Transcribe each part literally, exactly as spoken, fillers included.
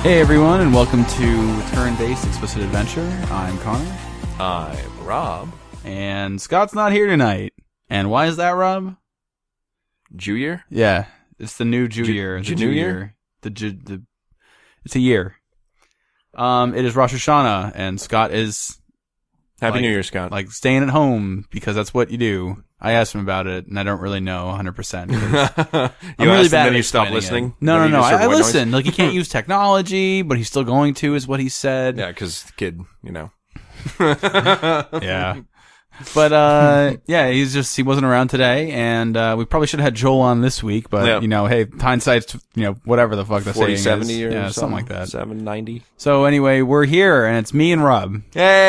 Hey everyone, and welcome to Turn-Based Explicit Adventure. I'm Connor. I'm Rob. And Scott's not here tonight. And why is that, Rob? Jew year? Yeah, it's the new Jew Ju- year. The Jew Jew year? year. The, Ju- the It's a year. Um, it is Rosh Hashanah, and Scott is Happy like, New Year, Scott. like staying at home because that's what you do. I asked him about it, and I don't really know one hundred percent. you I'm asked really and bad then at you stopped explaining listening? it. No, Then no, you no. just I, heard I white noise? listened. Like, he can't use technology, but he's still going to, is what he said. Yeah, because the kid, you know. Yeah. But, uh, yeah, he's just, he wasn't around today, and, uh, we probably should have had Joel on this week, but, Yeah. you know, hey, hindsight's, you know, whatever the fuck the saying forty, is. seventy or yeah, something, something like that. seven ninety. So anyway, we're here, and it's me and Rob.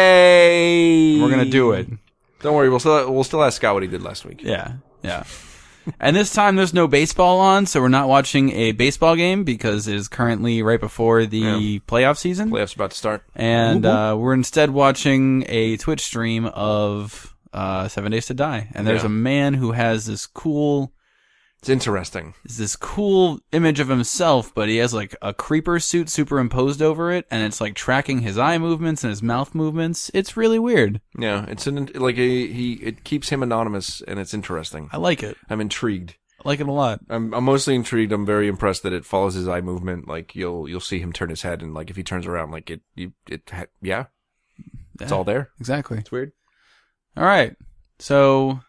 Hey! We're gonna do it. Don't worry, we'll still, we'll still ask Scott what he did last week. Yeah, yeah. And this time there's no baseball on, so we're not watching a baseball game because it is currently right before the Yeah. playoff season. Playoffs about to start. And, Whoop, whoop. uh, we're instead watching a Twitch stream of, uh, Seven Days to Die. And there's Yeah. a man who has this cool, It's interesting. this cool image of himself, but he has like a creeper suit superimposed over it, and it's like tracking his eye movements and his mouth movements. It's really weird. Yeah, it's an, like a, he, it keeps him anonymous, and it's interesting. I like it. I'm intrigued. I like it a lot. I'm, I'm mostly intrigued. I'm very impressed that it follows his eye movement. Like, you'll, you'll see him turn his head, and like, if he turns around, like, it, you, it, ha- yeah, it's Yeah, all there. Exactly. It's weird. All right. So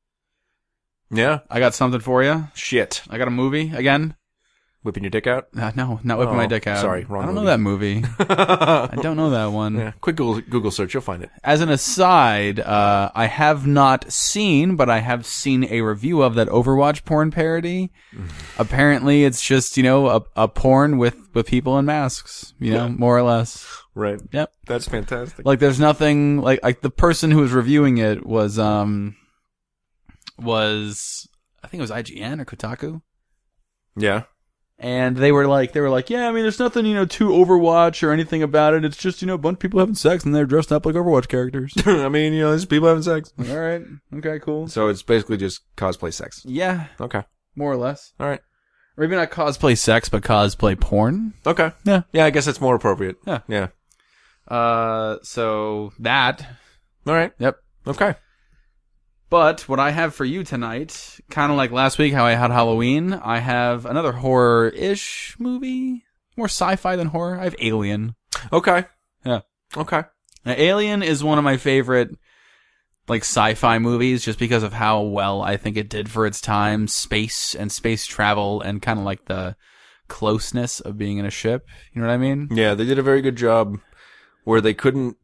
Yeah. I got something for you. Shit. I got a movie again. Whipping your dick out? Uh, no, not whipping Oh, my dick out. sorry, wrong I don't movie. know that movie. I don't know that one. Yeah. Quick Google, Google search, you'll find it. As an aside, uh, I have not seen, but I have seen a review of that Overwatch porn parody. Apparently, it's just, you know, a, a porn with, with people in masks, you know, Yeah. more or less. Right. Yep. That's fantastic. Like, there's nothing, like, like, the person who was reviewing it was, um, was, I think it was I G N or Kotaku. Yeah. And they were like, they were like, yeah, I mean, there's nothing, you know, too Overwatch or anything about it. It's just, you know, a bunch of people having sex and they're dressed up like Overwatch characters. I mean, you know, there's people having sex. All right. Okay, cool. So it's basically just cosplay sex. Yeah, Okay. more or less. All right. Or maybe not cosplay sex, but cosplay porn. Okay. Yeah. Yeah, I guess that's more appropriate. Yeah. Yeah. Uh, so that. All right. Yep. Okay. But what I have for you tonight, kind of like last week how I had Halloween, I have another horror-ish movie. More sci-fi than horror. I have Alien. Okay. Yeah. Okay. Now, Alien is one of my favorite, like, sci-fi movies just because of how well I think it did for its time. Space and space travel and kind of like the closeness of being in a ship. You know what I mean? Yeah, they did a very good job where they couldn't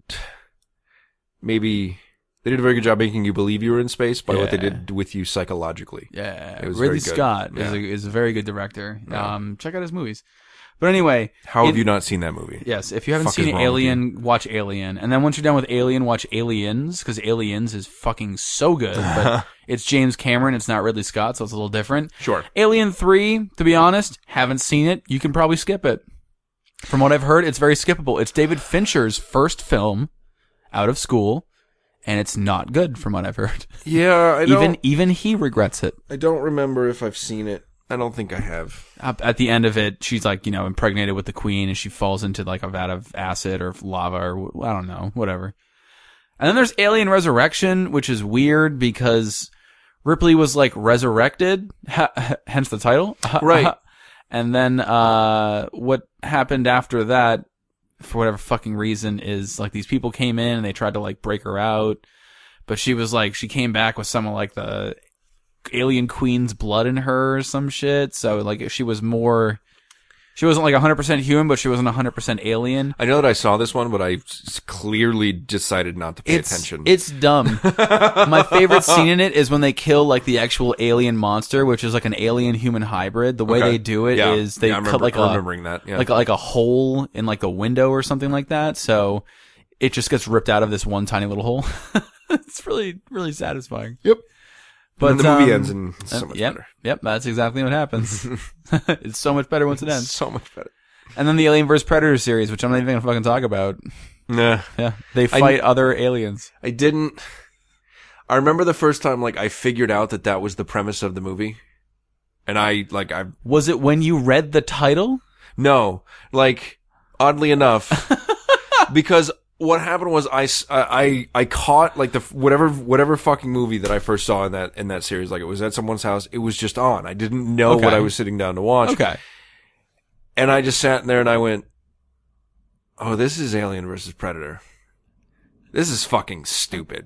maybe they did a very good job making you believe you were in space by what they Yeah. did with you psychologically. Yeah. It was Ridley very good. Scott is, Yeah. a, is a very good director. Yeah. Um, check out his movies. But anyway. How have it- you not seen that movie? Yes, if you haven't Fuck seen is wrong with Alien, watch Alien. And then once you're done with Alien, watch Aliens, because Aliens is fucking so good. But it's James Cameron, it's not Ridley Scott, so it's a little different. Sure. Alien three, to be honest, haven't seen it. You can probably skip it. From what I've heard, it's very skippable. It's David Fincher's first film out of school, and it's not good from what I've heard. Yeah, I don't Even even he regrets it. I don't remember if I've seen it. I don't think I have. Up at the end of it, she's like, you know, impregnated with the queen, and she falls into like a vat of acid or lava or wh- I don't know, whatever. And then there's Alien Resurrection, which is weird because Ripley was like resurrected, ha- hence the title. Right. And then uh what happened after that, for whatever fucking reason, is like these people came in and they tried to like break her out, but she was like, she came back with some of like the alien queen's blood in her or some shit. So like she was more, she wasn't like one hundred percent human, but she wasn't one hundred percent alien. I know that I saw this one, but I s- clearly decided not to pay It's, attention. it's dumb. My favorite scene in it is when they kill like the actual alien monster, which is like an alien human hybrid. The way Okay. they do it is Yeah. they Yeah, I cut remember- like I'm a, remembering that. Yeah. like a, like a hole in like a window or something like that. So it just gets ripped out of this one tiny little hole. It's really, really satisfying. Yep. But and then the movie um, ends and it's so uh, much yep, better. Yep, that's exactly what happens. It's so much better once it ends. So much better. And then the Alien versus. Predator series, which I'm not even gonna fucking talk about. Nah. Yeah, they fight other aliens. I didn't. I remember the first time, like, I figured out that that was the premise of the movie. And I, like, I, Was it when you read the title? no, like, Oddly enough, because what happened was I, I, I caught like the whatever whatever fucking movie that I first saw in that in that series. Like it was at someone's house. It was just on. I didn't know Okay. what I was sitting down to watch. Okay. And I just sat there and I went, "Oh, this is Alien versus Predator. This is fucking stupid."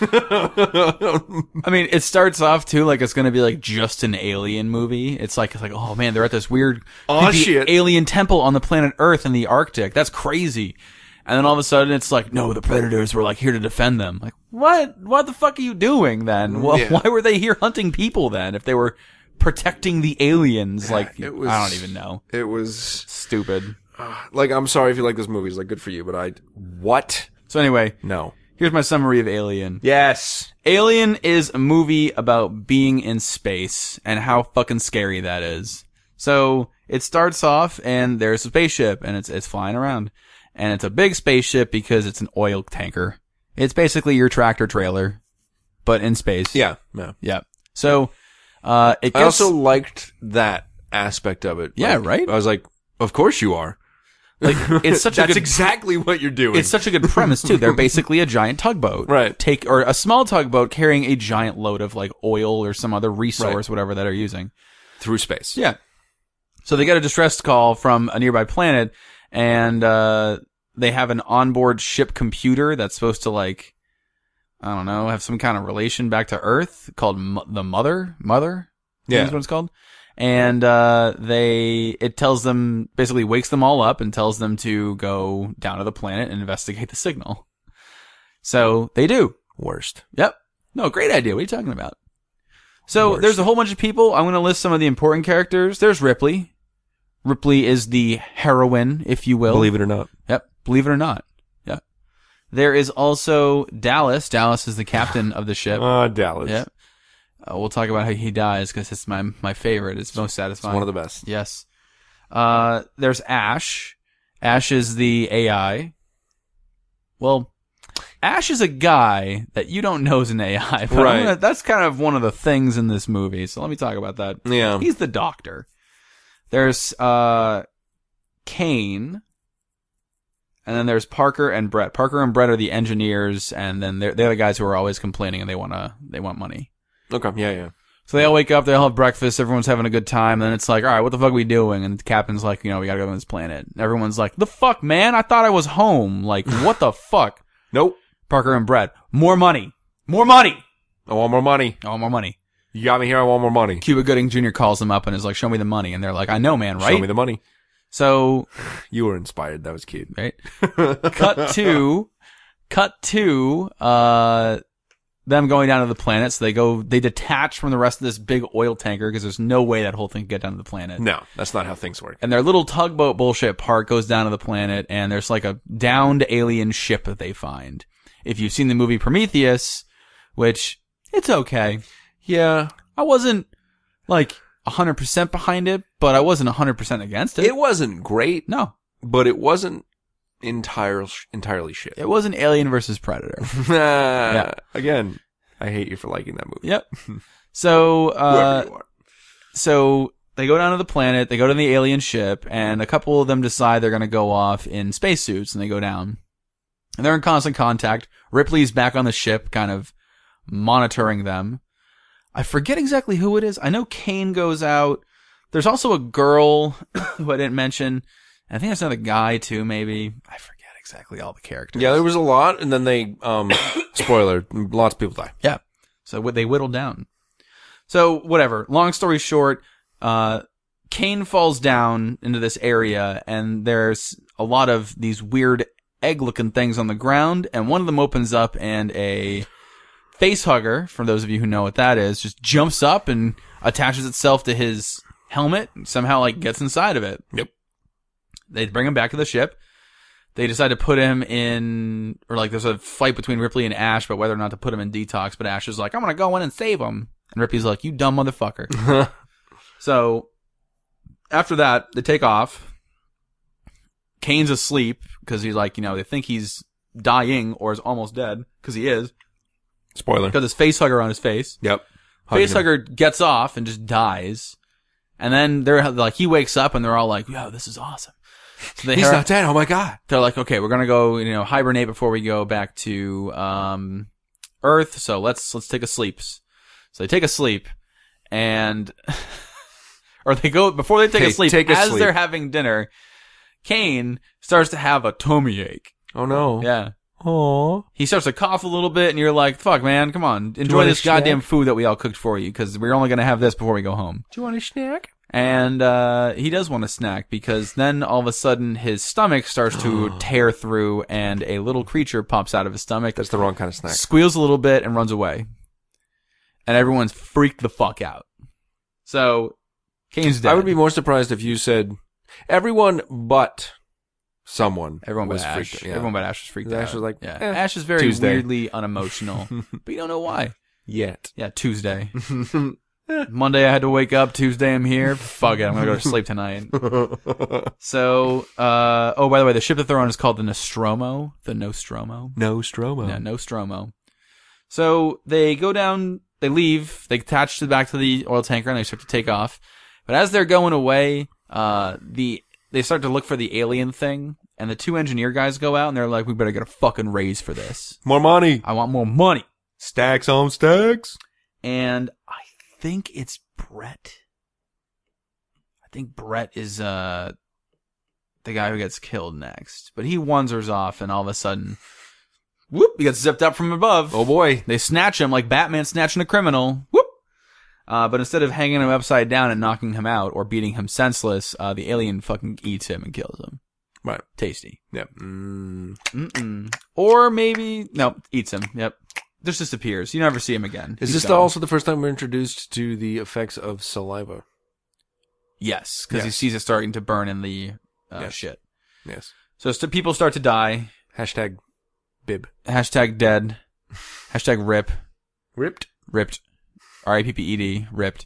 I mean, it starts off too like it's gonna be like just an alien movie. It's like it's like oh man, they're at this weird Aw, creepy shit. alien temple on the planet Earth in the Arctic. That's crazy. And then all of a sudden it's like, no, the predators were like here to defend them. Like, what? What the fuck are you doing then? Well, Yeah. why were they here hunting people then if they were protecting the aliens? Like, it was- I don't even know. It was Stupid. like, I'm sorry if you like this movie. It's like good for you, but I what? So anyway, No. here's my summary of Alien. Yes. Alien is a movie about being in space and how fucking scary that is. So it starts off and there's a spaceship and it's it's flying around. And it's a big spaceship because it's an oil tanker. It's basically your tractor trailer, but in space. Yeah. Yeah. Yeah. So, uh, it gets, I also liked that aspect of it. Yeah, Like, right? I was like, of course you are. like, it's such a That's good, exactly what you're doing. it's such a good premise too. They're basically a giant tugboat. Right. Take, or a small tugboat carrying a giant load of like oil or some other resource, whatever that are using. through space. Yeah. So they get a distress call from a nearby planet, and uh they have an onboard ship computer that's supposed to like, I don't know, have some kind of relation back to Earth called M- the Mother. Mother. I think Yeah. is what it's called. And uh they it tells them, basically wakes them all up and tells them to go down to the planet and investigate the signal. So they do. Worst. Yep. No, great idea. What are you talking about? So Worst. there's a whole bunch of people. I'm going to list some of the important characters. There's Ripley. Ripley is the heroine, if you will. Believe it or not. Yep. Believe it or not. Yep. There is also Dallas. Dallas is the captain of the ship. Uh, Dallas. Yep. Uh, we'll talk about how he dies because it's my my favorite. It's most It's satisfying. one of the best. Yes. Uh, there's Ash. Ash is the A I. Well, Ash is a guy that you don't know is an A I, but I'm Right. gonna, that's kind of one of the things in this movie. So let me talk about that. Yeah. He's the doctor. There's uh, Kane, and then there's Parker and Brett. Parker and Brett are the engineers, and then they're they're the guys who are always complaining and they wanna they want money. Okay. Yeah, yeah. So they all wake up, they all have breakfast, everyone's having a good time, and then it's like, all right, what the fuck are we doing? And the captain's like, you know, we gotta go to this planet. And everyone's like, the fuck, man? I thought I was home. Like, what the fuck? Nope. Parker and Brett, more money. More money! I want more money. I want more money. You got me here. I want more money. Cuba Gooding Junior calls them up and is like, show me the money. And they're like, I know, man, right? Show me the money. So, You were inspired. That was cute. right? Cut to, cut to, uh, them going down to the planet. So they go, they detach from the rest of this big oil tanker because there's no way that whole thing can get down to the planet. No, that's not how things work. And their little tugboat bullshit part goes down to the planet, and there's like a downed alien ship that they find. If you've seen the movie Prometheus, which, it's okay. Yeah. I wasn't, like, one hundred percent behind it, but I wasn't one hundred percent against it. It wasn't great, No. but it wasn't entire, entirely shit. It wasn't Alien versus Predator. yeah. Again, I hate you for liking that movie. Yep. So, uh, Whoever you are. so they go down to the planet, they go to the alien ship, and a couple of them decide they're gonna go off in spacesuits, and they go down. And they're in constant contact. Ripley's back on the ship, kind of monitoring them. I forget exactly who it is. I know Kane goes out. There's also a girl who I didn't mention. I think there's another guy too, maybe. I forget exactly all the characters. Yeah, there was a lot, and then they, um, spoiler, lots of people die. Yeah. So what they whittled down. So whatever. Long story short, uh, Kane falls down into this area, and there's a lot of these weird egg-looking things on the ground, and one of them opens up, and a face hugger, for those of you who know what that is, just jumps up and attaches itself to his helmet, and somehow like gets inside of it. Yep. They bring him back to the ship. They decide to put him in, or like there's a fight between Ripley and Ash about whether or not to put him in detox, but Ash is like, I'm gonna go in and save him. And Ripley's like, you dumb motherfucker. So, after that, they take off. Kane's asleep, because he's like, you know, they think he's dying or is almost dead, because he is. Spoiler. Got this face hugger on his face. Yep. Face hugger gets off and just dies. And then they're like, he wakes up and they're all like, yo, this is awesome. So they He's har- not dead. Oh my god. they're like, okay, we're gonna go, you know, hibernate before we go back to um Earth. So let's let's take a sleep. So they take a sleep, and or they go before they take Hey, a sleep. take a as sleep. they're having dinner, Kane starts to have a tummy ache. Oh no. Yeah. Oh. He starts to cough a little bit, and you're like, fuck, man, come on. Enjoy want a this goddamn snack? food that we all cooked for you, because we're only going to have this before we go home. Do you want a snack? And uh he does want a snack, because then all of a sudden his stomach starts to tear through, and a little creature pops out of his stomach, That's the wrong kind of snack. squeals a little bit, and runs away. And everyone's freaked the fuck out. So, Kane's dead. I would be more surprised if you said everyone but someone. Everyone but was Ash. freaked. Yeah. Everyone but Ash was freaked Ash out. was like, yeah. eh, Ash is very Tuesday. weirdly unemotional, but you don't know why. Yet. Yeah, Tuesday. Monday I had to wake up. Tuesday I'm here. Fuck it, I'm gonna go to sleep tonight. So, uh, oh, by the way, the ship that they're on is called the Nostromo. The Nostromo. No Stromo. Yeah, Nostromo. So they go down, they leave, they attach to back to the oil tanker, and they start to take off. But as they're going away, uh, the they start to look for the alien thing, and the two engineer guys go out, and they're like, "We better get a fucking raise for this. More money. I want more money." Stacks on stacks. And I think it's Brett. I think Brett is uh the guy who gets killed next. But he wanders off, and all of a sudden, whoop, he gets zipped up from above. Oh boy. They snatch him like Batman snatching a criminal. Whoop! Uh, but instead of hanging him upside down and knocking him out or beating him senseless, uh, the alien fucking eats him and kills him. Right. Tasty. Yep. Mm. Mm-mm. Or maybe, no, eats him. Yep. Just disappears. You never see him again. Is He's this gone. also the first time we're introduced to the effects of saliva? Yes, because he Yes. sees it starting to burn in the uh, Yes. shit. Yes. So st- people start to die. Hashtag bib. Hashtag dead. Hashtag rip. Ripped. Ripped. R I P P E D. Ripped.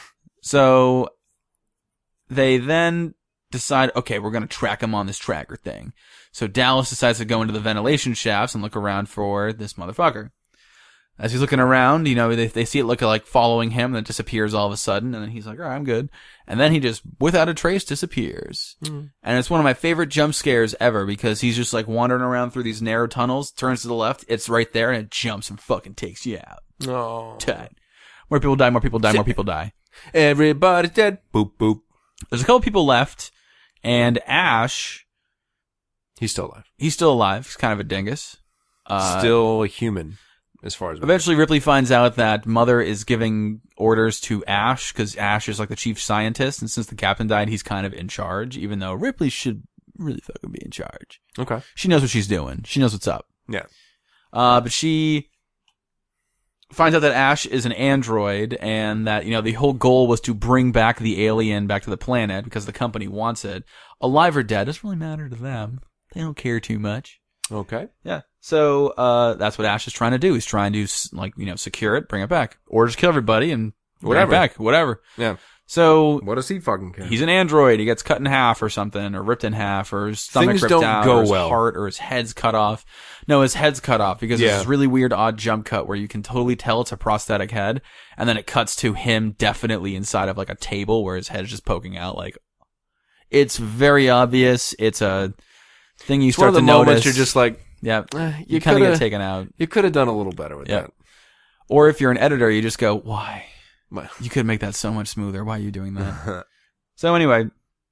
So they then decide, okay, we're going to track him on this tracker thing. So Dallas decides to go into the ventilation shafts and look around for this motherfucker. As he's looking around, you know, they they see it look like following him, and then it disappears all of a sudden, and then he's like, all right, I'm good. And then he just, without a trace, disappears. Mm. And it's one of my favorite jump scares ever, because he's just like wandering around through these narrow tunnels, turns to the left, it's right there, and it jumps and fucking takes you out. Oh. Tight. More people die, more people die, more people die. Everybody's dead. Boop, boop. There's a couple people left, and Ash, He's still alive. he's still alive. He's kind of a dingus. Uh, still a human, as far as... Eventually, Ripley finds out that Mother is giving orders to Ash, because Ash is like the chief scientist, and since the captain died, he's kind of in charge, even though Ripley should really fucking be in charge. Okay. She knows what she's doing. She knows what's up. Yeah. Uh, but she finds out that Ash is an android, and that, you know, the whole goal was to bring back the alien back to the planet, because the company wants it. Alive or dead doesn't really matter to them. They don't care too much. Okay. Yeah. So, uh, that's what Ash is trying to do. He's trying to, like, you know, secure it, bring it back. Or just kill everybody and bring Whatever. it back. Whatever. Yeah. So, What does he fucking care? he's an android. He gets cut in half or something, or ripped in half, or his stomach Things ripped don't out, go or his well. heart, or his head's cut off. No, his head's cut off, because Yeah. there's this really weird, odd jump cut where you can totally tell it's a prosthetic head, and then it cuts to him definitely inside of, like, a table where his head is just poking out. Like, it's very obvious. It's a thing you It's one start of the to moments notice. you're just like, Yeah, eh, you you kind of coulda- get taken out. you could have done a little better with Yeah. that. Or if you're an editor, you just go, why? My- You could make that so much smoother. Why are you doing that? So anyway,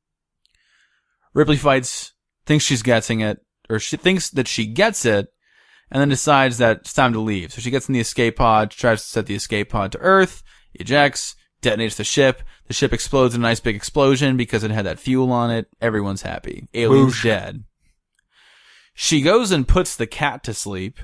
Ripley fights, thinks she's getting it, or she thinks that she gets it, and then decides that it's time to leave. So she gets in the escape pod, tries to set the escape pod to Earth, ejects, detonates the ship. The ship explodes in a nice big explosion because it had that fuel on it. Everyone's happy. Alien's Whoosh. dead. She goes and puts the cat to sleep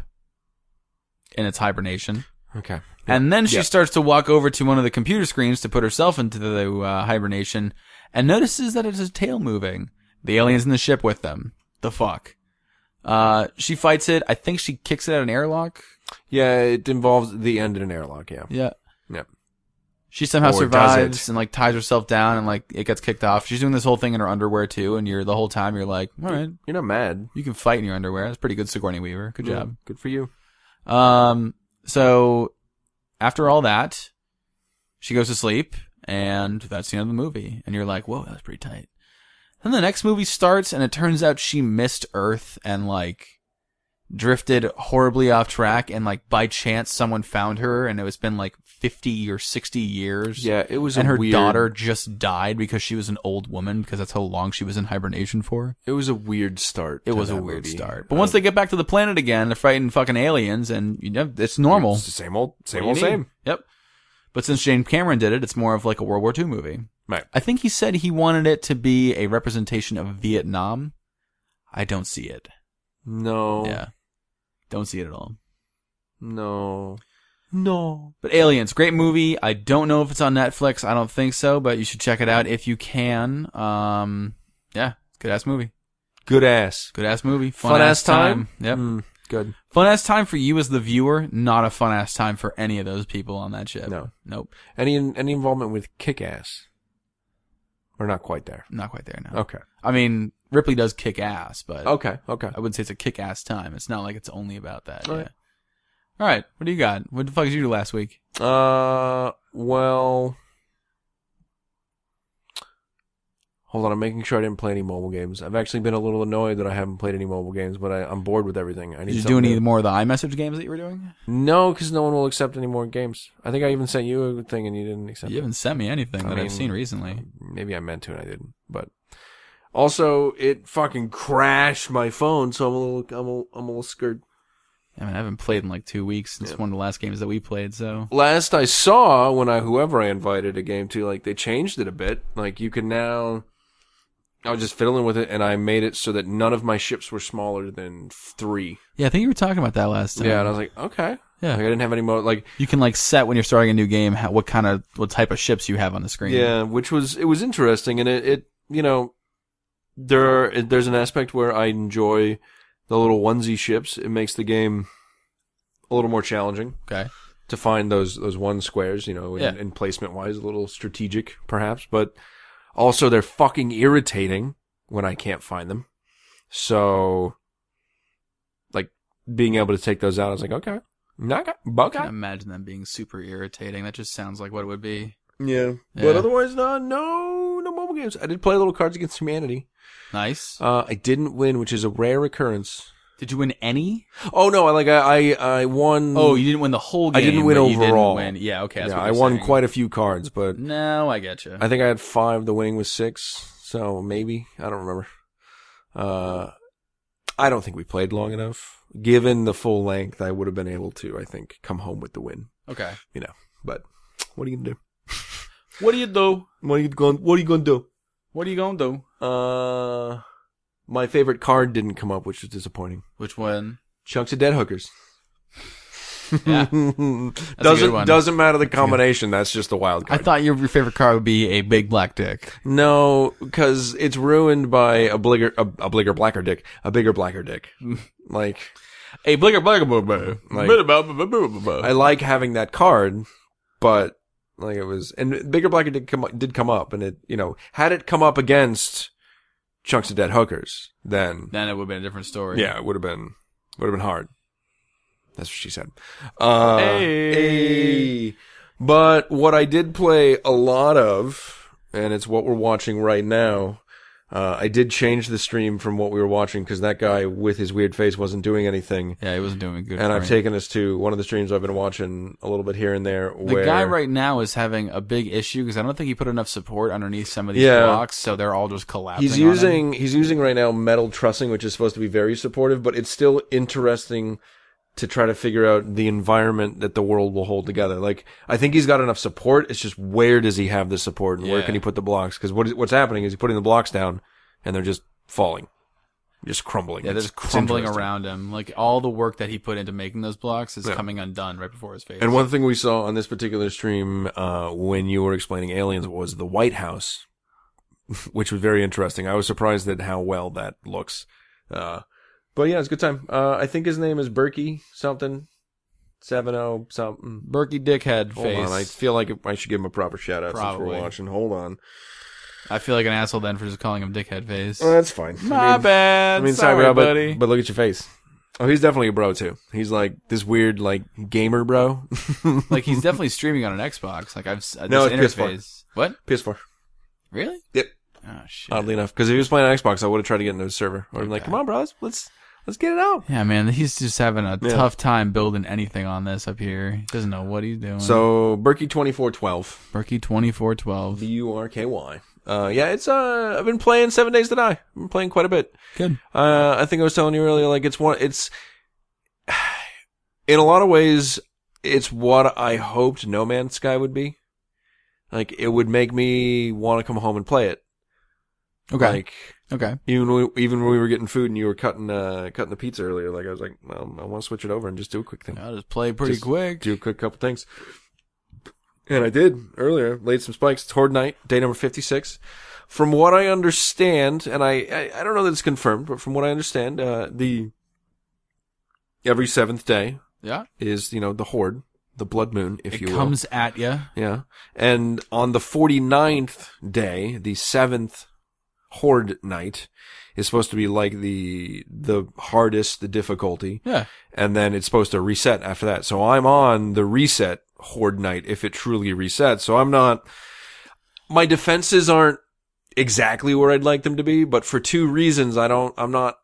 in its hibernation. Okay. And then she Yeah. starts to walk over to one of the computer screens to put herself into the uh, hibernation, and notices that it's a tail moving. The alien's in the ship with them. The fuck? Uh, she fights it. I think she kicks it out an airlock. Yeah, it involves the end in an airlock, yeah. Yeah. Yep. She somehow Or does survives it. and like ties herself down, and like it gets kicked off. She's doing this whole thing in her underwear too, and you're the whole time you're like, all right, You're not mad. you can fight in your underwear. That's pretty good, Sigourney Weaver. Good job. Yeah, good for you. Um, so after all that, she goes to sleep, and that's the end of the movie. And you're like, whoa, that's pretty tight. And the next movie starts, and it turns out she missed Earth and, like, drifted horribly off track, and, like, by chance someone found her, and it was been, like, fifty or sixty years. Yeah, it was And a her weird, daughter just died because she was an old woman, because that's how long she was in hibernation for. It was a weird start. It to was a that weird movie. start. But Um, once they get back to the planet again, they're fighting fucking aliens, and, you know, it's normal. It's the same old, same What old, do you need? same. Yep. But since James Cameron did it, it's more of like a World War Two movie. Right. I think he said he wanted it to be a representation of Vietnam. I don't see it. No. Yeah. Don't see it at all. No. No. But Aliens, great movie. I don't know if it's on Netflix. I don't think so, but you should check it out if you can. Um, yeah, good ass movie. Good ass. Good ass movie. Fun ass time. Yep. Mm, good. Fun ass time for you as the viewer, not a fun ass time for any of those people on that ship. No. Nope. Any any involvement with Kick Ass? Or not quite there? Not quite there now. Okay. I mean, Ripley does kick ass, but Okay. Okay. I wouldn't say it's a kick ass time. It's not like it's only about that. All Yeah. right. All right. What do you got? What the fuck did you do last week? Uh, well, hold on. I'm making sure I didn't play any mobile games. I've actually been a little annoyed that I haven't played any mobile games, but I, I'm bored with everything. I need Did you do something any to- more of the iMessage games that you were doing? No, because no one will accept any more games. I think I even sent you a thing and you didn't accept You it. haven't sent me anything I that mean, I've seen recently. Maybe I meant to and I didn't. But also, it fucking crashed my phone, so I'm a little, I'm a, I'm a little scared. I mean, I haven't played in like two weeks since Yeah. one of the last games that we played, so. Last I saw, when I whoever I invited a game to, like they changed it a bit. Like you can now, I was just fiddling with it, and I made it so that none of my ships were smaller than three. Yeah, I think you were talking about that last time. Yeah, and I was like, okay. Yeah. Like, I didn't have any more. Like, You can like set when you're starting a new game how, what kind of, what type of ships you have on the screen. yeah, which was it was interesting, and it, it you know, there are, there's an aspect where I enjoy the little onesie ships. It makes the game a little more challenging. Okay. To find those those one squares, you know, in, Yeah. in placement wise, a little strategic perhaps, but also they're fucking irritating when I can't find them. So, like being able to take those out, I was like, okay, okay, I can't okay. imagine them being super irritating. That just sounds like what it would be. Yeah, Yeah. but otherwise, no, no, no mobile games. I did play a little Cards Against Humanity. Nice. Uh, I didn't win, which is a rare occurrence. Did you win any? Oh no, I like I I, I won. Oh, you didn't win the whole game. I didn't win but you overall. Didn't win. Yeah, okay. That's yeah, what I you're won saying. quite a few cards, but No, I get you. I think I had five. The winning was six, so maybe I don't remember. Uh, I don't think we played long enough. Given the full length, I would have been able to, I think, come home with the win. Okay. You know, but what are you gonna do? What do you do? What are you going? What are you gonna do? What are you gonna do? Uh, my favorite card didn't come up, which was disappointing. Which one? Chunks of Dead Hookers. Yeah. good doesn't one. doesn't matter the combination. That's just a wild I card. thought your, your favorite card would be a big black dick. No, because it's ruined by a bigger, a, a bigger blacker dick, a bigger blacker dick. Like A bligger bligger boo boo. Like- Bit about boo boo boo boo. I like having that card, but like it was, and bigger blacker did come did come up, and it you know had it come up against Chunks of Dead Hookers, then Then it would have been a different story. yeah, it would have been would have been hard. That's what she said. Uh, Hey. hey. But what I did play a lot of, and it's what we're watching right now. Uh, I did change the stream from what we were watching because that guy with his weird face wasn't doing anything. Yeah, he wasn't doing good. And for I've me. taken us to one of the streams I've been watching a little bit here and there. The where guy right now is having a big issue because I don't think he put enough support underneath some of these Yeah. blocks, so they're all just collapsing. he's on him. using he's using right now metal trussing, which is supposed to be very supportive, but it's still interesting to try to figure out the environment that the world will hold together. Like, I think he's got enough support. It's just where does he have the support and where Yeah. can he put the blocks? Because what is, what's happening is he's putting the blocks down and they're just falling, just crumbling. Yeah, they're It's- just it's crumbling interesting. around him. Like all the work that he put into making those blocks is Yeah. coming undone right before his face. And one thing we saw on this particular stream, uh, when you were explaining aliens was the White House, which was very interesting. I was surprised at how well that looks. Uh, but yeah, it's a good time. Uh, I think his name is Berkey something. seven oh something. Berkey dickhead Hold face. on. I feel like I should give him a proper shout out since Probably. we're watching. Hold on. I feel like an asshole then for just calling him dickhead face. Oh, that's fine. My I mean, bad. I mean, sorry, bro, but, buddy. but look at your face. Oh, he's definitely a bro too. He's like this weird, like gamer bro. Like he's definitely streaming on an Xbox. Like I've s- uh, No, this it's P S four. interface. What? P S four. Really? Yep. Oh shit. Oddly enough, because if he was playing on Xbox, I would have tried to get into his server. I would have been like, Okay. come on, bro, let's let's, let's get it out. Yeah, man, he's just having a Yeah. tough time building anything on this up here. He doesn't know what he's doing. So Berkey twenty-four twelve, Berkey twenty-four twelve. B U R K Y. Uh, yeah, it's uh, I've been playing Seven Days to Die. I've been playing quite a bit. Good. Uh, I think I was telling you earlier, like it's one, it's in a lot of ways, it's what I hoped No Man's Sky would be. Like it would make me want to come home and play it. Okay. Like okay. even when we, even when we were getting food and you were cutting uh cutting the pizza earlier, like I was like, well, I want to switch it over and just do a quick thing. I'll just play pretty Just quick. Do a quick couple things. And I did earlier, laid some spikes. It's Horde Night, day number fifty-six. From what I understand, and I, I, I don't know that it's confirmed, but from what I understand, uh, the, every seventh day Yeah. is, you know, the Horde, the blood moon, if It you comes at you. will. Yeah. And on the forty-ninth day, the seventh Horde night is supposed to be like the, the hardest, the difficulty. Yeah. And then it's supposed to reset after that. So I'm on the reset Horde night if it truly resets. So I'm not, my defenses aren't exactly where I'd like them to be, but for two reasons I don't, I'm not,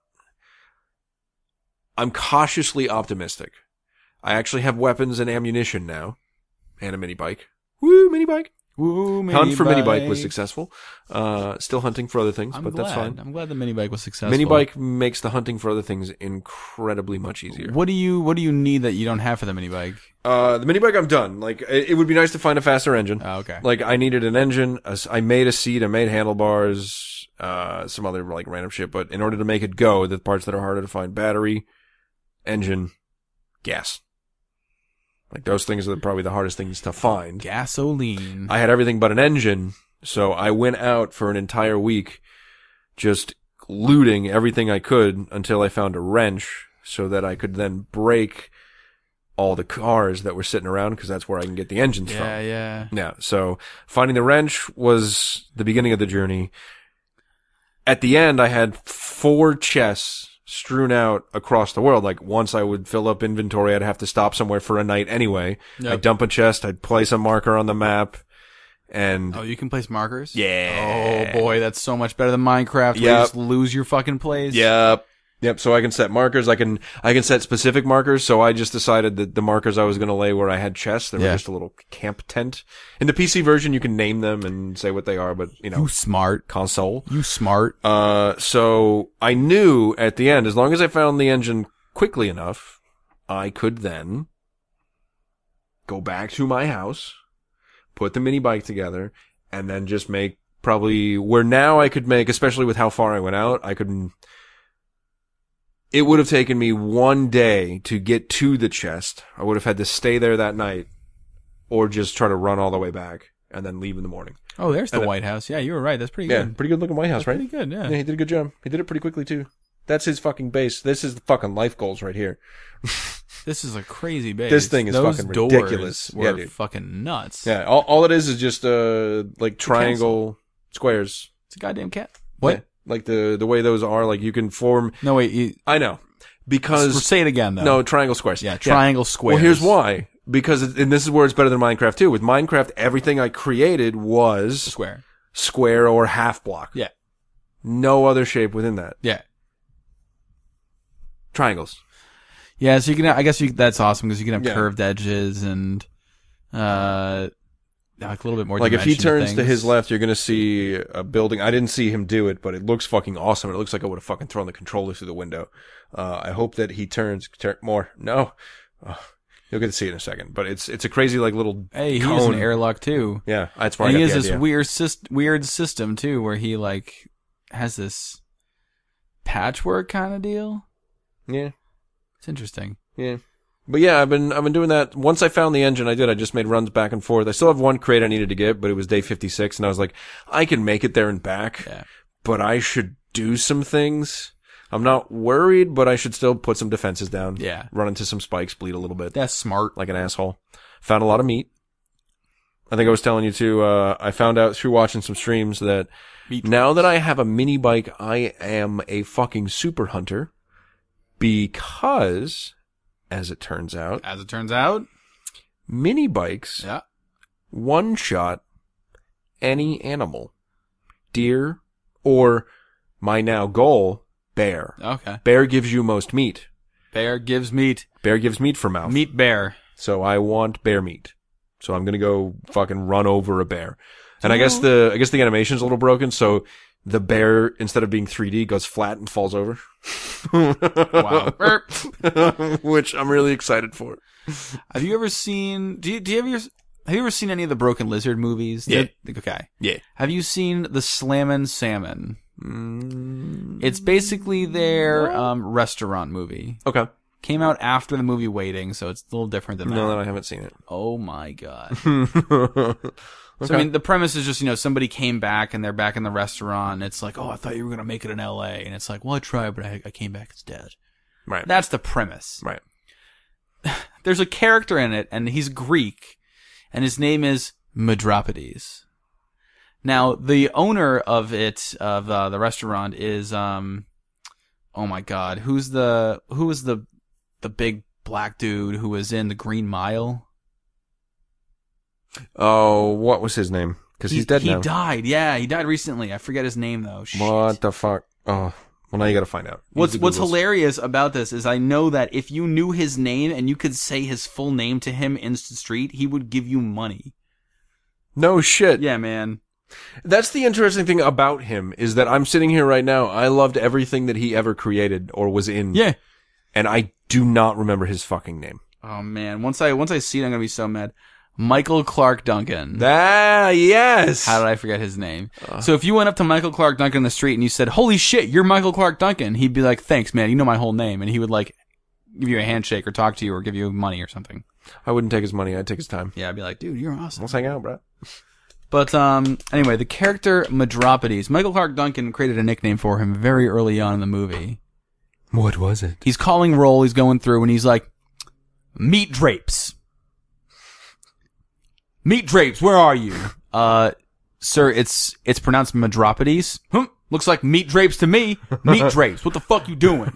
I'm cautiously optimistic. I actually have weapons and ammunition now. And a mini bike. Woo, mini bike. Woo, mini Hunt for bike. mini bike was successful. Uh, still hunting for other things, I'm but glad. that's fine. I'm glad the mini bike was successful. Mini bike makes the hunting for other things incredibly much easier. What do you What do you need that you don't have for the mini bike? Uh, the mini bike, I'm done. Like, it, it would be nice to find a faster engine. Oh, okay. Like, I needed an engine. A, I made a seat. I made handlebars. Uh, some other like random shit. But in order to make it go, the parts that are harder to find: battery, engine, gas. Like those things are probably the hardest things to find. Gasoline. I had everything but an engine, so I went out for an entire week just looting everything I could until I found a wrench so that I could then break all the cars that were sitting around because that's where I can get the engines yeah, from. yeah. Yeah, so finding the wrench was the beginning of the journey. At the end, I had four chests strewn out across the world. Like once I would fill up inventory, I'd have to stop somewhere for a night anyway. Yep. I'd dump a chest, I'd place a marker on the map, and Oh, you can place markers? yeah. Oh, boy, that's so much better than Minecraft where you Yep. just lose your fucking place. Yep. Yep. So I can set markers. I can, I can set specific markers. So I just decided that the markers I was going to lay where I had chests, they were Yeah. just a little camp tent. In the P C version, you can name them and say what they are, but you know, You smart. console. You smart. Uh, so I knew at the end, as long as I found the engine quickly enough, I could then go back to my house, put the mini bike together, and then just make probably where now I could make, especially with how far I went out, I could, it would have taken me one day to get to the chest. I would have had to stay there that night or just try to run all the way back and then leave in the morning. Oh, there's the And- White House. Yeah, you were right. That's pretty Yeah, good. pretty good looking White House, That's right? pretty good, yeah. Yeah, he did a good job. He did it pretty quickly too. That's his fucking base. This is the fucking life goals right here. This is a crazy base. This thing is Those fucking doors ridiculous. Were Yeah, dude. fucking nuts. Yeah, all, all it is is just uh like triangle squares. It's a goddamn cat. What? Yeah, like the the way those are, like you can form. No, wait. You, I know because say it again, though. no triangle squares. Yeah, triangle squares. Well, here's why. Because it, and this is where it's better than Minecraft too. With Minecraft, everything I created was Square. square or half block. Yeah. No other shape within that. Yeah. Triangles. Yeah, so you can, I guess you, that's awesome because you can have Yeah. curved edges and, uh, like a little bit more Like if he dimension turns to things. his left, you're gonna see a building. I didn't see him do it, but it looks fucking awesome. It looks like I would have fucking thrown the controller through the window. Uh, I hope that he turns turn more. No, oh, you'll get to see it in a second. But it's it's a crazy like little Hey, he's cone. an airlock too. Yeah, that's where And I he got has the this idea. weird, syst- weird system too where he like has this patchwork kind of deal. Yeah, It's interesting. yeah. But yeah, I've been I've been doing that. Once I found the engine, I did. I just made runs back and forth. I still have one crate I needed to get, but it was day fifty-six, and I was like, I can make it there and back. Yeah. But I should do some things. I'm not worried, but I should still put some defenses down. Yeah. Run into some spikes, bleed a little bit. That's smart. Like an asshole. Found a lot of meat. I think I was telling you too, uh, I found out through watching some streams that Meat now that I have a mini bike, I am a fucking super hunter because, as it turns out, As it turns out. mini bikes Yeah. one shot any animal. Deer, Or my now goal, bear. Okay. Bear gives you most meat. Bear gives meat. Bear gives meat for mouth. Meat bear. So I want bear meat. So I'm gonna go fucking run over a bear. And I guess the I guess the animation's a little broken, so the bear, instead of being three D, goes flat and falls over. Wow. Which I'm really excited for. Have you ever seen? Do you do you ever have you ever seen any of the Broken Lizard movies? Yeah. They're- okay. Yeah. Have you seen the Slammin' Salmon? Mm, It's basically their um, restaurant movie. okay. Came out after the movie Waiting, so it's a little different than that. No, then I haven't seen it. Oh my god. Okay. So I mean, the premise is just, you know, somebody came back and they're back in the restaurant. And it's like, oh, I thought you were gonna make it in L A, and it's like, well, I tried, but I, I came back instead. Right. That's the premise. Right. There's a character in it, and he's Greek, and his name is Metropodes. Now, the owner of it, of uh, the restaurant, is um, oh my god, who's the who was the the big black dude who was in The Green Mile? Oh, what was his name? Because he's He- dead he now. died. Yeah, he died recently. I forget his name though. Shit. What the fuck? Oh, well, now you got to find out. What's Use the What's Googles. hilarious about this is I know that if you knew his name and you could say his full name to him in the street, he would give you money. No shit. Yeah, man. That's the interesting thing about him is that I'm sitting here right now. I loved everything that he ever created or was in. Yeah. And I do not remember his fucking name. Oh man, once I once I see it, I'm gonna be so mad. Michael Clark Duncan. Ah, yes. How did I forget his name? Uh, so if you went up to Michael Clark Duncan in the street and you said, "Holy shit, you're Michael Clark Duncan," he'd be like, "Thanks, man. You know my whole name," and he would like give you a handshake or talk to you or give you money or something. I wouldn't take his money. I'd take his time. Yeah, I'd be like, "Dude, you're awesome. Let's hang out, bro." But um, anyway, the character Metropodes, Michael Clark Duncan created a nickname for him very early on in the movie. What was it? He's calling roll. He's going through, and he's like, "Meat drapes, meat drapes. Where are you, uh, sir? It's it's pronounced Metropodes. Hmm, looks like meat drapes to me. Meat drapes. What the fuck you doing?"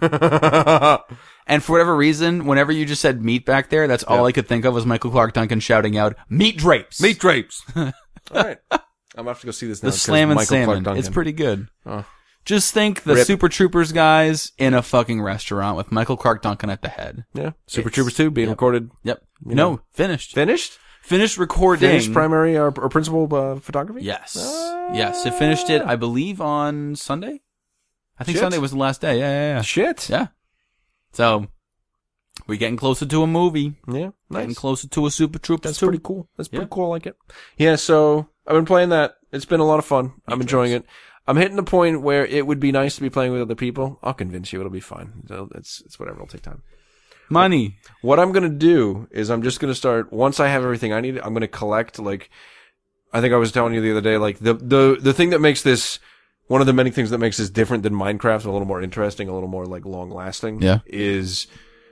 And for whatever reason, whenever you just said meat back there, that's all Yep. I could think of was Michael Clark Duncan shouting out, "Meat drapes, Meat drapes." All right. I'm gonna have to go see this now. the 'cause Slammin' Michael Clark Salmon." Duncan. It's pretty good. Oh. Just think the Rip. Super Troopers guys in a fucking restaurant with Michael Clark Duncan at the head. Yeah. Super It's- Troopers two being yep. recorded. Yep. You no, know. finished. Finished? Finished recording. Finished primary or, or principal uh, photography? Yes. Ah. Yes. It finished it, I believe, on Sunday. I think Shit. Sunday was the last day. Yeah, yeah, yeah. Shit. Yeah. So, we're getting closer to a movie. Yeah. Getting Nice. closer to a Super Troopers That's two. pretty cool. That's pretty Yeah. cool. I like it. Yeah, so I've been playing that. It's been a lot of fun. I'm enjoying it. I'm hitting the point where it would be nice to be playing with other people. I'll convince you. It'll be fine. So it's it's whatever. It'll take time. Money. What I'm gonna do is I'm just gonna start once I have everything I need. I'm gonna collect like I think I was telling you the other day. Like the the the thing that makes this one of the many things that makes this different than Minecraft, and a little more interesting, a little more like long lasting. Yeah. Is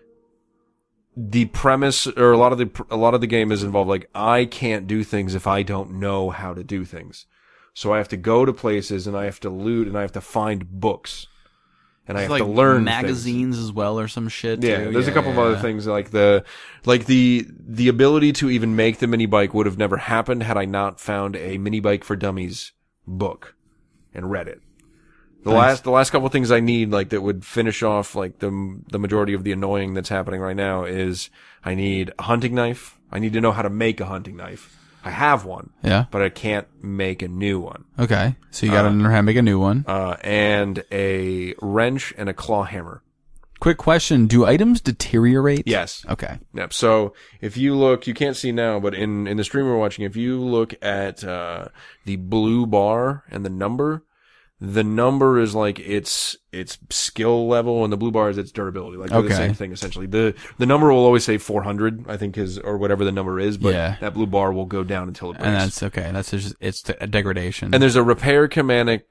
the premise, or a lot of the a lot of the game is involved. Like I can't do things if I don't know how to do things, so I have to go to places and I have to loot and I have to find books, and I have like to learn magazines as well or some shit. Yeah, too. there's a couple yeah, of other yeah. things like the like the the ability to even make the mini bike would have never happened had I not found a Mini Bike for Dummies book and read it. The Nice. last the last couple of things I need like that would finish off like the the majority of the annoying that's happening right now is I need a hunting knife. I need to know how to make a hunting knife. I have one, Yeah. but I can't make a new one. Okay. So you gotta learn how to make a new one. Uh, and a wrench and a claw hammer. Quick question. Do items deteriorate? Yes. Okay. Yep. So if you look, you can't see now, but in, in the stream we're watching, if you look at, uh, the blue bar and the number, the number is like its, its skill level and the blue bar is its durability. Like they're the Okay. same thing essentially. The, the number will always say four hundred, I think is, or whatever the number is, but Yeah. that blue bar will go down until it breaks. And that's okay. That's just, it's a degradation. And there's a repair mechanic.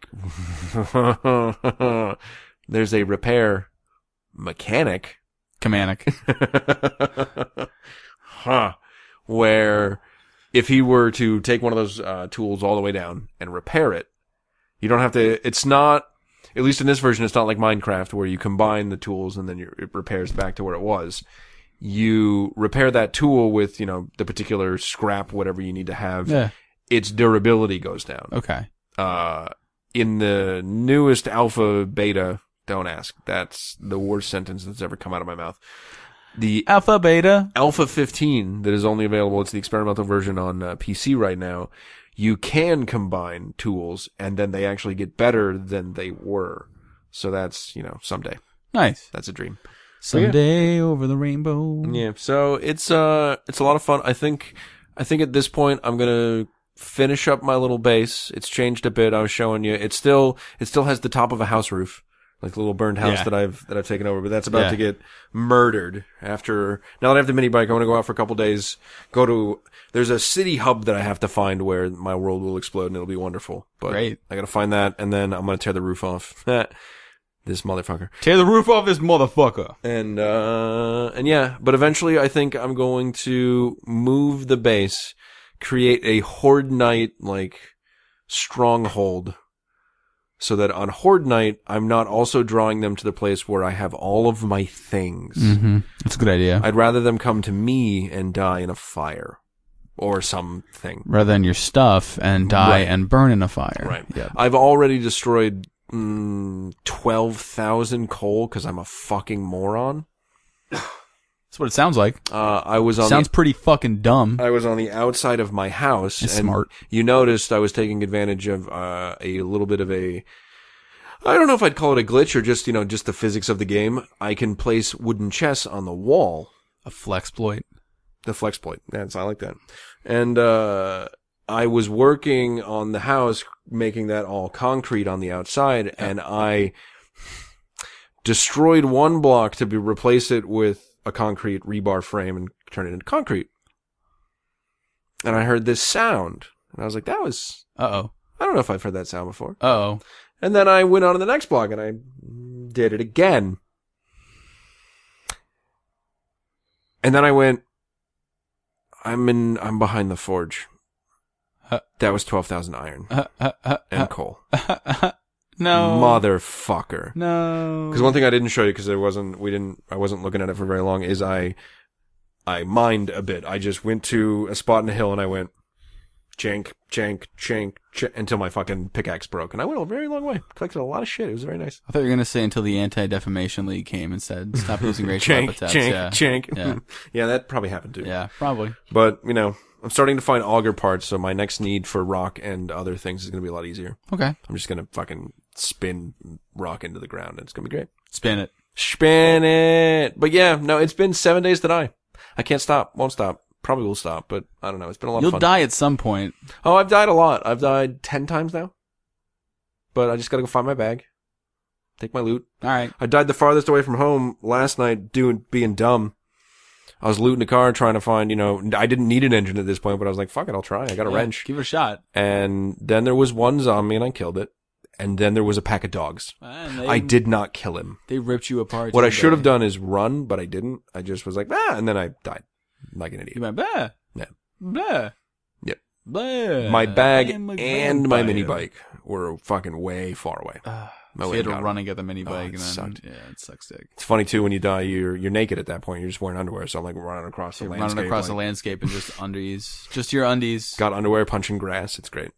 There's a repair mechanic. Kamanic. Huh. Where if he were to take one of those uh, tools all the way down and repair it, you don't have to, it's not, at least in this version, it's not like Minecraft where you combine the tools and then you, it repairs back to where it was. You repair that tool with, you know, the particular scrap, whatever you need to have. Yeah. Its durability goes down. Okay. Uh, in the newest alpha beta, don't ask. That's the worst sentence that's ever come out of my mouth. The Alpha Beta Alpha fifteen that is only available, it's the experimental version on uh, P C right now. You can combine tools, and then they actually get better than they were. So that's, you know, someday. Nice. That's a dream. Someday yeah. over the rainbow. Yeah. So it's uh it's a lot of fun. I think I think at this point I'm gonna finish up my little base. It's changed a bit. I was showing you. It still it still has the top of a house roof. Like the little burned house Yeah. that I've that I've taken over, but that's about Yeah. to get murdered after. Now that I have the mini bike, I want to go out for a couple days. Go to there's a city hub that I have to find where my world will explode and it'll be wonderful. But Great. I got to find that, and then I'm gonna tear the roof off. This motherfucker. Tear the roof off this motherfucker. And uh and yeah, but eventually I think I'm going to move the base, create a Horde Night like stronghold. So that on Horde Night, I'm not also drawing them to the place where I have all of my things. Mm-hmm. That's a good idea. I'd rather them come to me and die in a fire. Or something. Rather than your stuff and die Right. and burn in a fire. Right. Yep. I've already destroyed mm, twelve thousand coal because I'm a fucking moron. That's what it sounds like. Uh, I was on Sounds the, pretty fucking dumb. I was on the outside of my house. It's and smart. You noticed I was taking advantage of uh, a little bit of a... I don't know if I'd call it a glitch or just, you know, just the physics of the game. I can place wooden chests on the wall. A flexploit. The flexploit. That's, I like that. And, uh, I was working on the house, making that all concrete on the outside, yeah. and I destroyed one block to be, replace it with a concrete rebar frame and turn it into concrete. And I heard this sound. And I was like, that was, Uh-oh. I don't know if I've heard that sound before. Uh-oh. And then I went on to the next block and I did it again. And then I went, I'm in, I'm behind the forge. Uh, that was twelve thousand iron uh, uh, uh, and uh, coal. no. Motherfucker. No. Because one thing I didn't show you because it wasn't, we didn't, I wasn't looking at it for very long is I, I mined a bit. I just went to a spot in the hill and I went, jank, jank, jank, jank, until my fucking pickaxe broke. And I went a very long way. Collected a lot of shit. It was very nice. I thought you were going to say until the Anti-Defamation League came and said, stop using racial jank, epithets. jank, yeah. jank. Yeah. Yeah, that probably happened too. Yeah, probably. But, you know, I'm starting to find auger parts, so my next need for rock and other things is going to be a lot easier. Okay. I'm just going to fucking spin rock into the ground, and it's going to be great. Spin it. Spin it! But yeah, no, it's been seven days to die. I can't stop. Won't stop. Probably will stop, but I don't know. It's been a lot You'll of fun. die at some point. Oh, I've died a lot. I've died ten times now. But I just got to go find my bag. Take my loot. All right. I died the farthest away from home last night doing being dumb. I was looting the car trying to find, you know, I didn't need an engine at this point, but I was like, fuck it, I'll try. I got a Yeah, wrench. Give it a shot. And then there was one zombie and I killed it. And then there was a pack of dogs. And they, I did not kill him. They ripped you apart. What I didn't should they? have done is run, but I didn't. I just was like, ah, and then I died. Like an idiot. You went, blah. Yeah. Blah. Yep. Blah. My bag I am a and my vampire. mini bike were fucking way far away. Uh, My so way you had to got run him. and get the mini Oh, bike, it and then sucked. yeah, it sucks dick. It's funny too when you die, you're you're naked at that point. You're just wearing underwear, so I'm like running across the You're landscape. running across like, the landscape and just undies, just your undies. got underwear, punching grass. It's great.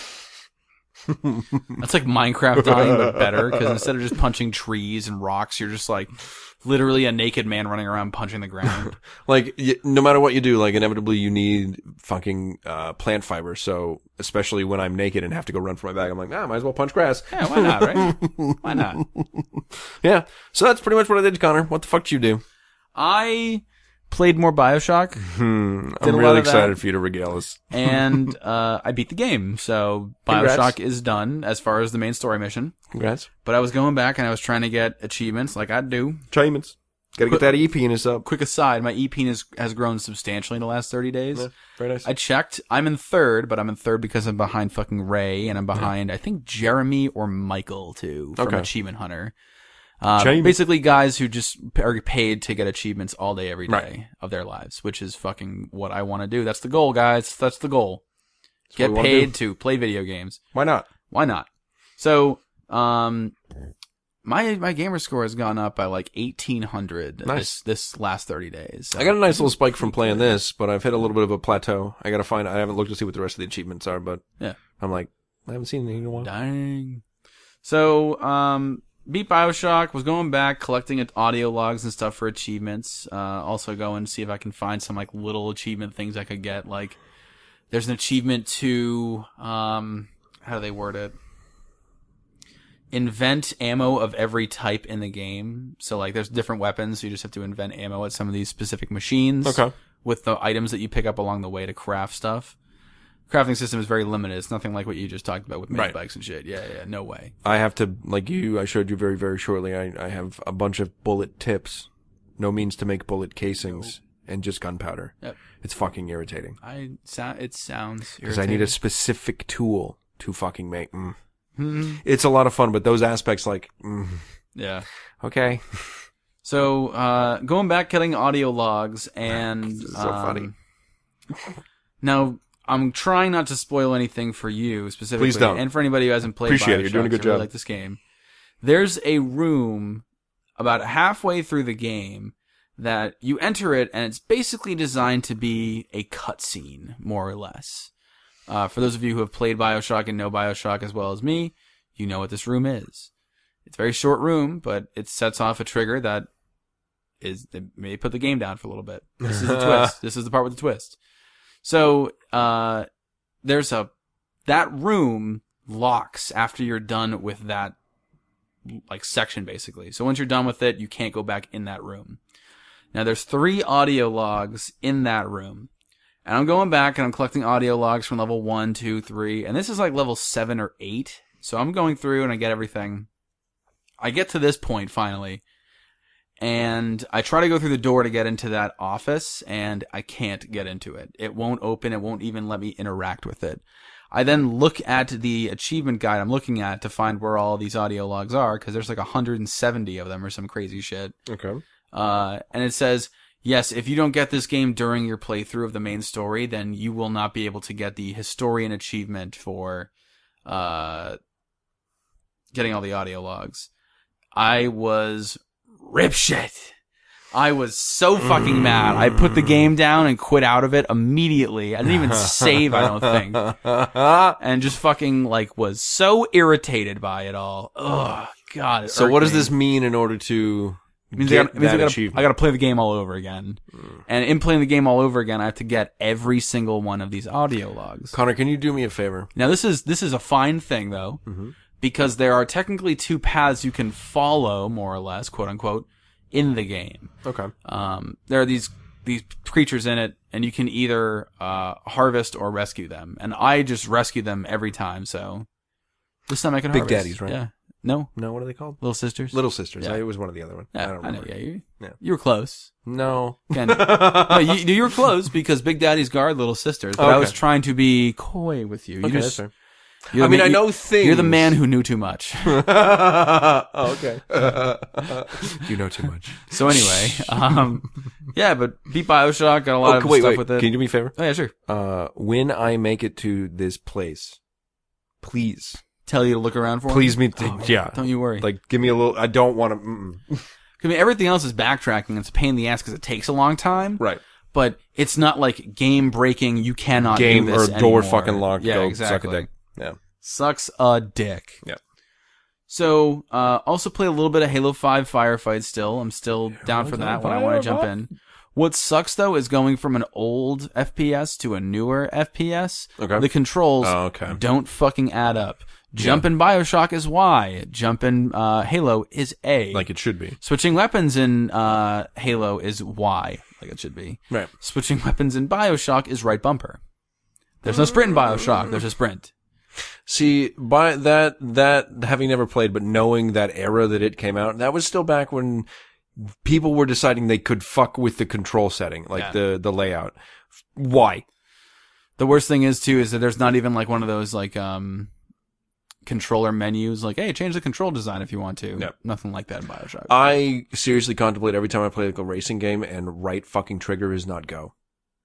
That's like Minecraft dying, but better, because instead of just punching trees and rocks, you're just like literally a naked man running around punching the ground. Like y- no matter what you do, like inevitably you need fucking uh plant fiber. So especially when I'm naked and have to go run for my bag, I'm like, ah, might as well punch grass. Yeah, why not, right? Why not? Yeah. So that's pretty much what I did, Connor. What the fuck did you do? I played more BioShock, Hmm. Did a I'm lot really of that. excited for you to regale us. and uh, I beat the game. So Congrats. BioShock is done as far as the main story mission. Congrats. But I was going back and I was trying to get achievements like I do. Achievements. Gotta get that E penis up. Quick aside, my E penis has grown substantially in the last thirty days. Yeah, very nice. I checked. I'm in third, but I'm in third because I'm behind fucking Ray, and I'm behind, I think, Jeremy or Michael, too, from Okay. Achievement Hunter. Uh, Achievement. basically guys who just are paid to get achievements all day, every day Right. of their lives, which is fucking what I want to do. That's the goal, guys. That's the goal. That's what Get we wanna paid do. to play video games. Why not? Why not? So, um, my my gamer score has gone up by like eighteen hundred Nice. this, this last thirty days. So I got a nice little spike from playing this, but I've hit a little bit of a plateau. I gotta find, I haven't looked to see what the rest of the achievements are, but Yeah. I'm like I haven't seen it in a while. Dang. So, um, beat Bioshock, was going back, collecting audio logs and stuff for achievements. Uh, also going to see if I can find some, like, little achievement things I could get. Like, there's an achievement to, um, how do they word it? Invent ammo of every type in the game. So, like, there's different weapons, so you just have to invent ammo at some of these specific machines. Okay. With the items that you pick up along the way to craft stuff. Crafting system is very limited. It's nothing like what you just talked about with mini Right. bikes and shit. Yeah, yeah, no way. I have to, like you, I showed you very, very shortly, I, I have a bunch of bullet tips. No means to make bullet casings. No. And just gunpowder. Yep. It's fucking irritating. I sound. It sounds Because I need a specific tool to fucking make. Mm. Hmm. It's a lot of fun, but those aspects, like, mm, Yeah. okay. So, uh, going back, getting audio logs, and This is so um, funny. Now, I'm trying not to spoil anything for you specifically, Please don't. and for anybody who hasn't played. Appreciate Bioshock, it. You're doing a good I really job. like this game. There's a room about halfway through the game that you enter it, and it's basically designed to be a cutscene, more or less. Uh, for those of you who have played Bioshock and know Bioshock as well as me, you know what this room is. It's a very short room, but it sets off a trigger that is, they may put the game down for a little bit. This is the twist. This is the part with the twist. So, uh, there's a, that room locks after you're done with that, like, section, basically. So once you're done with it, you can't go back in that room. Now, there's three audio logs in that room. And I'm going back and I'm collecting audio logs from level one, two, three, and this is like level seven or eight. So I'm going through and I get everything. I get to this point finally, and I try to go through the door to get into that office, and I can't get into it. It won't open. It won't even let me interact with it. I then look at the achievement guide I'm looking at to find where all these audio logs are, because there's like one hundred seventy of them or some crazy shit. Okay. Uh, and it says, yes, if you don't get this game during your playthrough of the main story, then you will not be able to get the historian achievement for, uh, getting all the audio logs. I was ripshit. I was so fucking mad. I put the game down and quit out of it immediately. I didn't even save, I don't think. And just fucking, like, was so irritated by it all. Oh, God. So what does this mean in order to It means, get I gotta, it means that I, gotta, achievement? I gotta play the game all over again. Mm. And in playing the game all over again, I have to get every single one of these audio logs. Connor, can you do me a favor? Now, this is this is a fine thing, though, Mm-hmm. because there are technically two paths you can follow, more or less, quote unquote, in the game. Okay. Um, there are these these creatures in it, and you can either uh, harvest or rescue them. And I just rescue them every time, so this time I can Big harvest. Daddies, right? Yeah. No? No, what are they called? Little Sisters? Little Sisters. Yeah. I, it was one of the other one. Yeah, I don't I remember. know, yeah, you, Yeah. you were close. No. Again, no, you, you were close because Big Daddies guard Little Sisters, but Okay. I was trying to be coy with you. You Okay, just, that's fair. you're I the mean, man- I you- know things. You're the man who knew too much. Oh, okay. You know too much. So anyway, um, yeah, but beat Bioshock, got a lot Oh, of wait, stuff wait. with it. Can you do me a favor? Oh yeah, sure. Uh, when I make it to this place, please, Tell you to look around for me? please me, Oh, yeah. Don't you worry. Like, give me a little, I don't want to, mm-mm. I mean, everything else is backtracking. It's a pain in the ass because it takes a long time. Right. But it's not like game breaking. You cannot Game do this or door anymore. fucking locked. Yeah, Go exactly. suck a dick. Yeah. Sucks a dick. Yeah. So, uh, also play a little bit of Halo five Firefight still. I'm still down for that when I want to jump in. What sucks though is going from an old F P S to a newer F P S. Okay. The controls Oh, okay. don't fucking add up. Jump in Bioshock is Y. Jump in uh, Halo is A. Like it should be. Switching weapons in uh, Halo is Y, like it should be. Right. Switching weapons in Bioshock is right bumper. There's no sprint in Bioshock. There's a sprint. See, by that, that, having never played, but knowing that era that it came out, that was still back when people were deciding they could fuck with the control setting, like Yeah. the, the layout. Why? The worst thing is too is that there's not even like one of those like um controller menus like, hey, change the control design if you want to. Yep. Nothing like that in Bioshock. I seriously contemplate every time I play like a racing game and right fucking trigger is not go.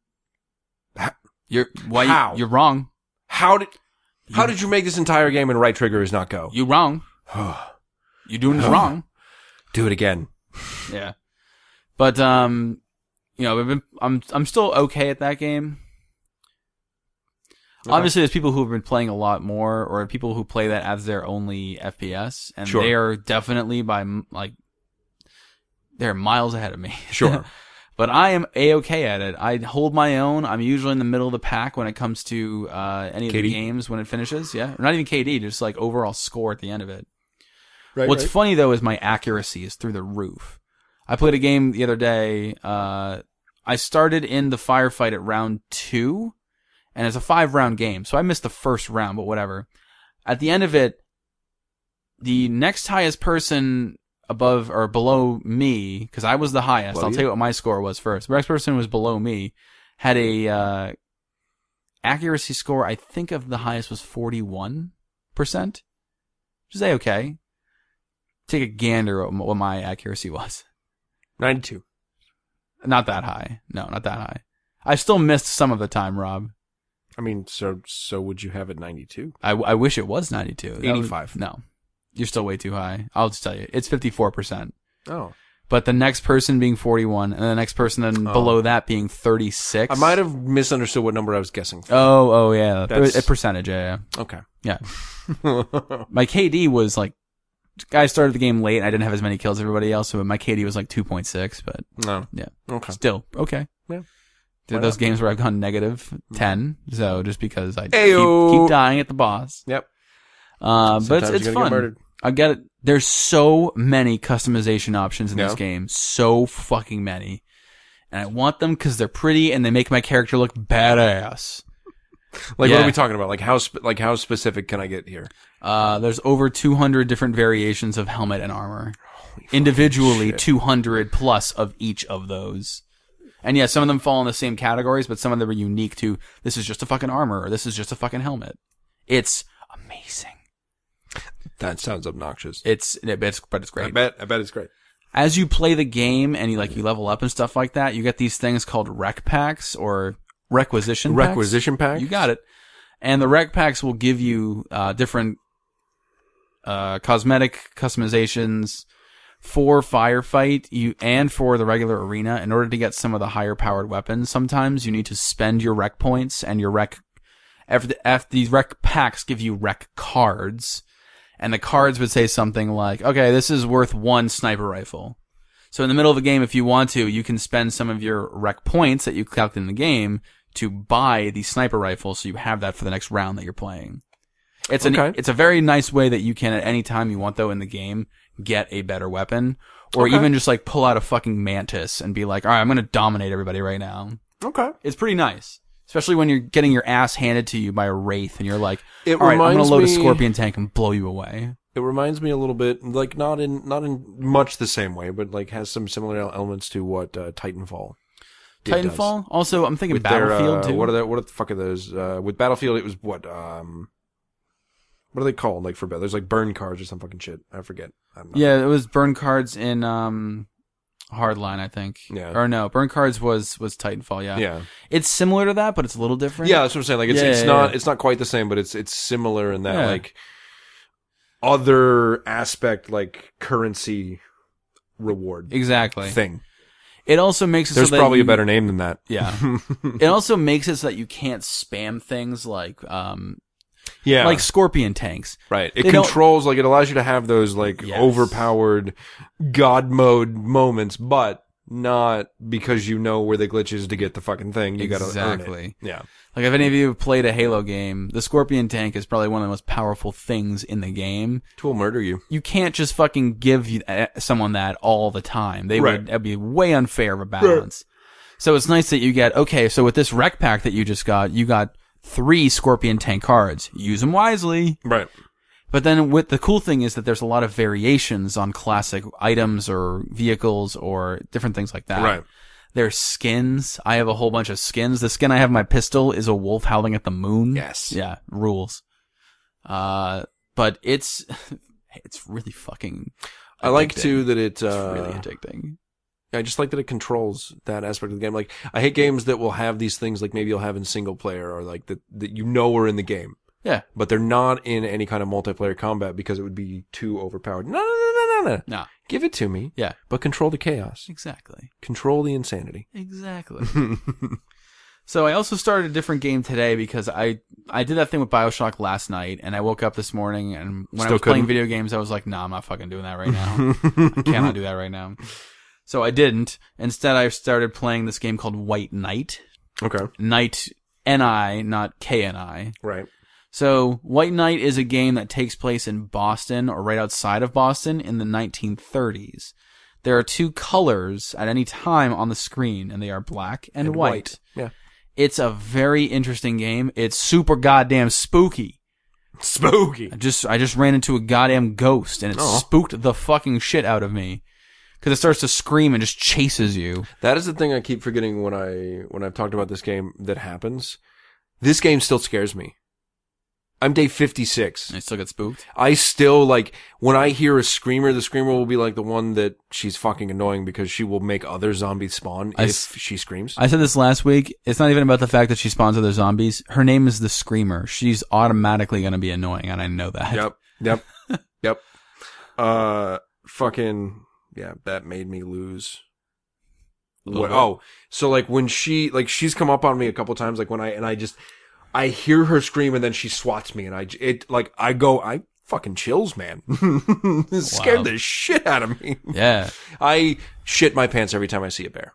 You're why you- How? you're wrong. How did, how did you make this entire game and right trigger is not go? You wrong. You're doing this wrong. Do it again. Yeah. But um you know, I've been, I'm I'm still okay at that game. Obviously, there's people who have been playing a lot more, or people who play that as their only F P S, and Sure. they are definitely by m- like they're miles ahead of me. Sure. But I am A-okay at it. I hold my own. I'm usually in the middle of the pack when it comes to uh, any of K D? the games when it finishes. Yeah, or not even K D, just like overall score at the end of it. Right. What's right. funny though is my accuracy is through the roof. I played a game the other day. Uh, I started in the firefight at round two, and it's a five round game, so I missed the first round, but whatever. At the end of it, the next highest person above or below me, because I was the highest. Below I'll you? tell you what my score was first. The next person who was below me had a uh, accuracy score. I think of the highest was forty-one percent, which is a-okay. Take a gander at what my accuracy was. ninety-two. Not that high. No, not that high. I still missed some of the time, Rob. I mean, so so would you have it ninety-two? I, I wish it was ninety-two. That was- eighty-five. no. You're still way too high. I'll just tell you. It's fifty-four percent. Oh. But the next person being forty-one, and the next person then Oh. below that being thirty-six. I might have misunderstood what number I was guessing. For. Oh, oh, yeah. That's- A percentage, yeah, Okay. yeah. Yeah. My K D was like, I started the game late, and I didn't have as many kills as everybody else, so my K D was like two point six, but No. yeah. Okay. Still, okay. Yeah. There are Why those not? games where I've gone negative ten, so just because I keep, Ayo. keep dying at the boss. Yep. Uh, but it's, Sometimes it's you're gonna get fun. murdered. I get it. There's so many customization options in this Yeah. game. So fucking many. And I want them because they're pretty and they make my character look badass. Like, Yeah. what are we talking about? Like, how sp- like how specific can I get here? Uh, there's over two hundred different variations of helmet and armor. Individually, shit. two hundred plus of each of those. And yeah, some of them fall in the same categories, but some of them are unique to, this is just a fucking armor, or this is just a fucking helmet. It's amazing. That sounds obnoxious. It's, it's but it's great. I bet. I bet it's great. As you play the game and you like you level up and stuff like that, you get these things called rec packs or requisition packs. Requisition pack. You got it. And the rec packs will give you uh different uh cosmetic customizations for firefight you and for the regular arena. In order to get some of the higher powered weapons, sometimes you need to spend your rec points, and your rec after, the, after these rec packs give you rec cards. And the cards would say something like, okay, this is worth one sniper rifle. So in the middle of a game, if you want to, you can spend some of your rec points that you collect in the game to buy the sniper rifle, so you have that for the next round that you're playing. It's an, Okay. it's a very nice way that you can, at any time you want though in the game, get a better weapon. Or Okay. even just like pull out a fucking mantis and be like, alright, I'm gonna dominate everybody right now. Okay. It's pretty nice. Especially when you're getting your ass handed to you by a wraith and you're like, It alright, I'm gonna reminds load a me- scorpion tank and blow you away. It reminds me a little bit, like not in not in much the same way, but like has some similar elements to what uh, Titanfall. did- does. Titanfall? Also, I'm thinking With their, Battlefield uh, too. What are the what the fuck are those? Uh, with Battlefield, it was what? Um, what are they called? Like for there's like burn cards or some fucking shit. I forget. I don't know. Yeah, it was burn cards in um Hardline, I think. Yeah. Or no, burn cards was was Titanfall. Yeah. Yeah. It's similar to that, but it's a little different. Yeah, that's what I'm saying. Like it's Yeah, it's yeah, not yeah. it's not quite the same, but it's it's similar in that Yeah. like other aspect, like currency reward Exactly. thing. It also makes it There's so that probably you, a better name than that. Yeah. It also makes it so that you can't spam things like um Yeah, like scorpion tanks. right. It they don't- controls like it allows you to have those like Yes. overpowered god mode moments, but not because you know where the glitch is to get the fucking thing. You gotta earn Exactly. it. Yeah. Like if any of you have played a Halo game, the scorpion tank is probably one of the most powerful things in the game. Tool murder you. You can't just fucking give you, uh, someone that all the time. They Right. would that'd be way unfair of a balance. So it's nice that you get, okay, so with this rec pack that you just got, you got three scorpion tank cards. Use them wisely. Right. But then with the cool thing is that there's a lot of variations on classic items or vehicles or different things like that. Right. There's skins. I have a whole bunch of skins. The skin I have in my pistol is a wolf howling at the moon. Yes. Yeah, rules. Uh, but it's, it's really fucking I like addicting. too that it It's uh really addicting. I just like that it controls that aspect of the game. Like, I hate games that will have these things like maybe you'll have in single player or like that, that you know are in the game, Yeah. but they're not in any kind of multiplayer combat because it would be too overpowered. No, no, no, no, no, no. Nah. Give it to me. Yeah. But control the chaos. Exactly. Control the insanity. Exactly. So I also started a different game today because I I did that thing with BioShock last night, and I woke up this morning, and when Still I was couldn't. playing video games, I was like, nah, I'm not fucking doing that right now. I cannot do that right now. So I didn't. Instead, I started playing this game called White Knight. Okay. Knight, N I, not K N I. Right. So White Knight is a game that takes place in Boston or right outside of Boston in the nineteen thirties. There are two colors at any time on the screen, and they are black and, And white. white. Yeah. It's a very interesting game. It's super goddamn spooky. Spooky. I just I just ran into a goddamn ghost, and it Oh. spooked the fucking shit out of me. Because it starts to scream and just chases you. That is the thing I keep forgetting when I when I've talked about this game that happens. This game still scares me. I'm day fifty-six. And I still get spooked. I still, like, when I hear a screamer, the screamer will be like the one that she's fucking annoying because she will make other zombies spawn I if s- she screams. I said this last week. It's not even about the fact that she spawns other zombies. Her name is the Screamer. She's automatically going to be annoying, and I know that. Yep. Yep. Yep. Uh, fucking, yeah, that made me lose. A little What, bit. oh, so like when she, like she's come up on me a couple times, like when I, and I just, I hear her scream and then she swats me and I, j- it, like, I go, I fucking chills, man. It scared Wow. the shit out of me. Yeah. I shit my pants every time I see a bear.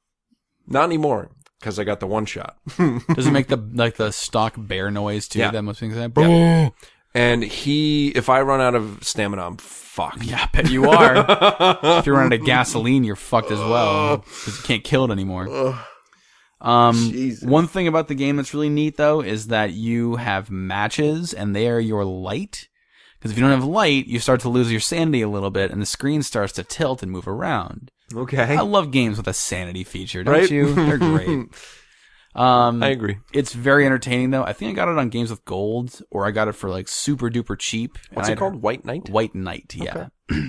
Not anymore, because I got the one shot. Does it make the like the stock bear noise too? Yeah. That most things say. Yeah. And he, if I run out of stamina, I'm fucked. Yeah, I bet you are. If you run out of gasoline, you're fucked as well because you can't kill it anymore. Um, Jesus. one thing about the game that's really neat though is that you have matches, and they are your light. Because if you don't have light, you start to lose your sanity a little bit, and the screen starts to tilt and move around. Okay. I love games with a sanity feature, don't Right? you? They're great. Um, I agree. It's very entertaining though. I think I got it on Games with Gold, or I got it for like super duper cheap. What's And it I'd- called? White Knight? White Knight, yeah.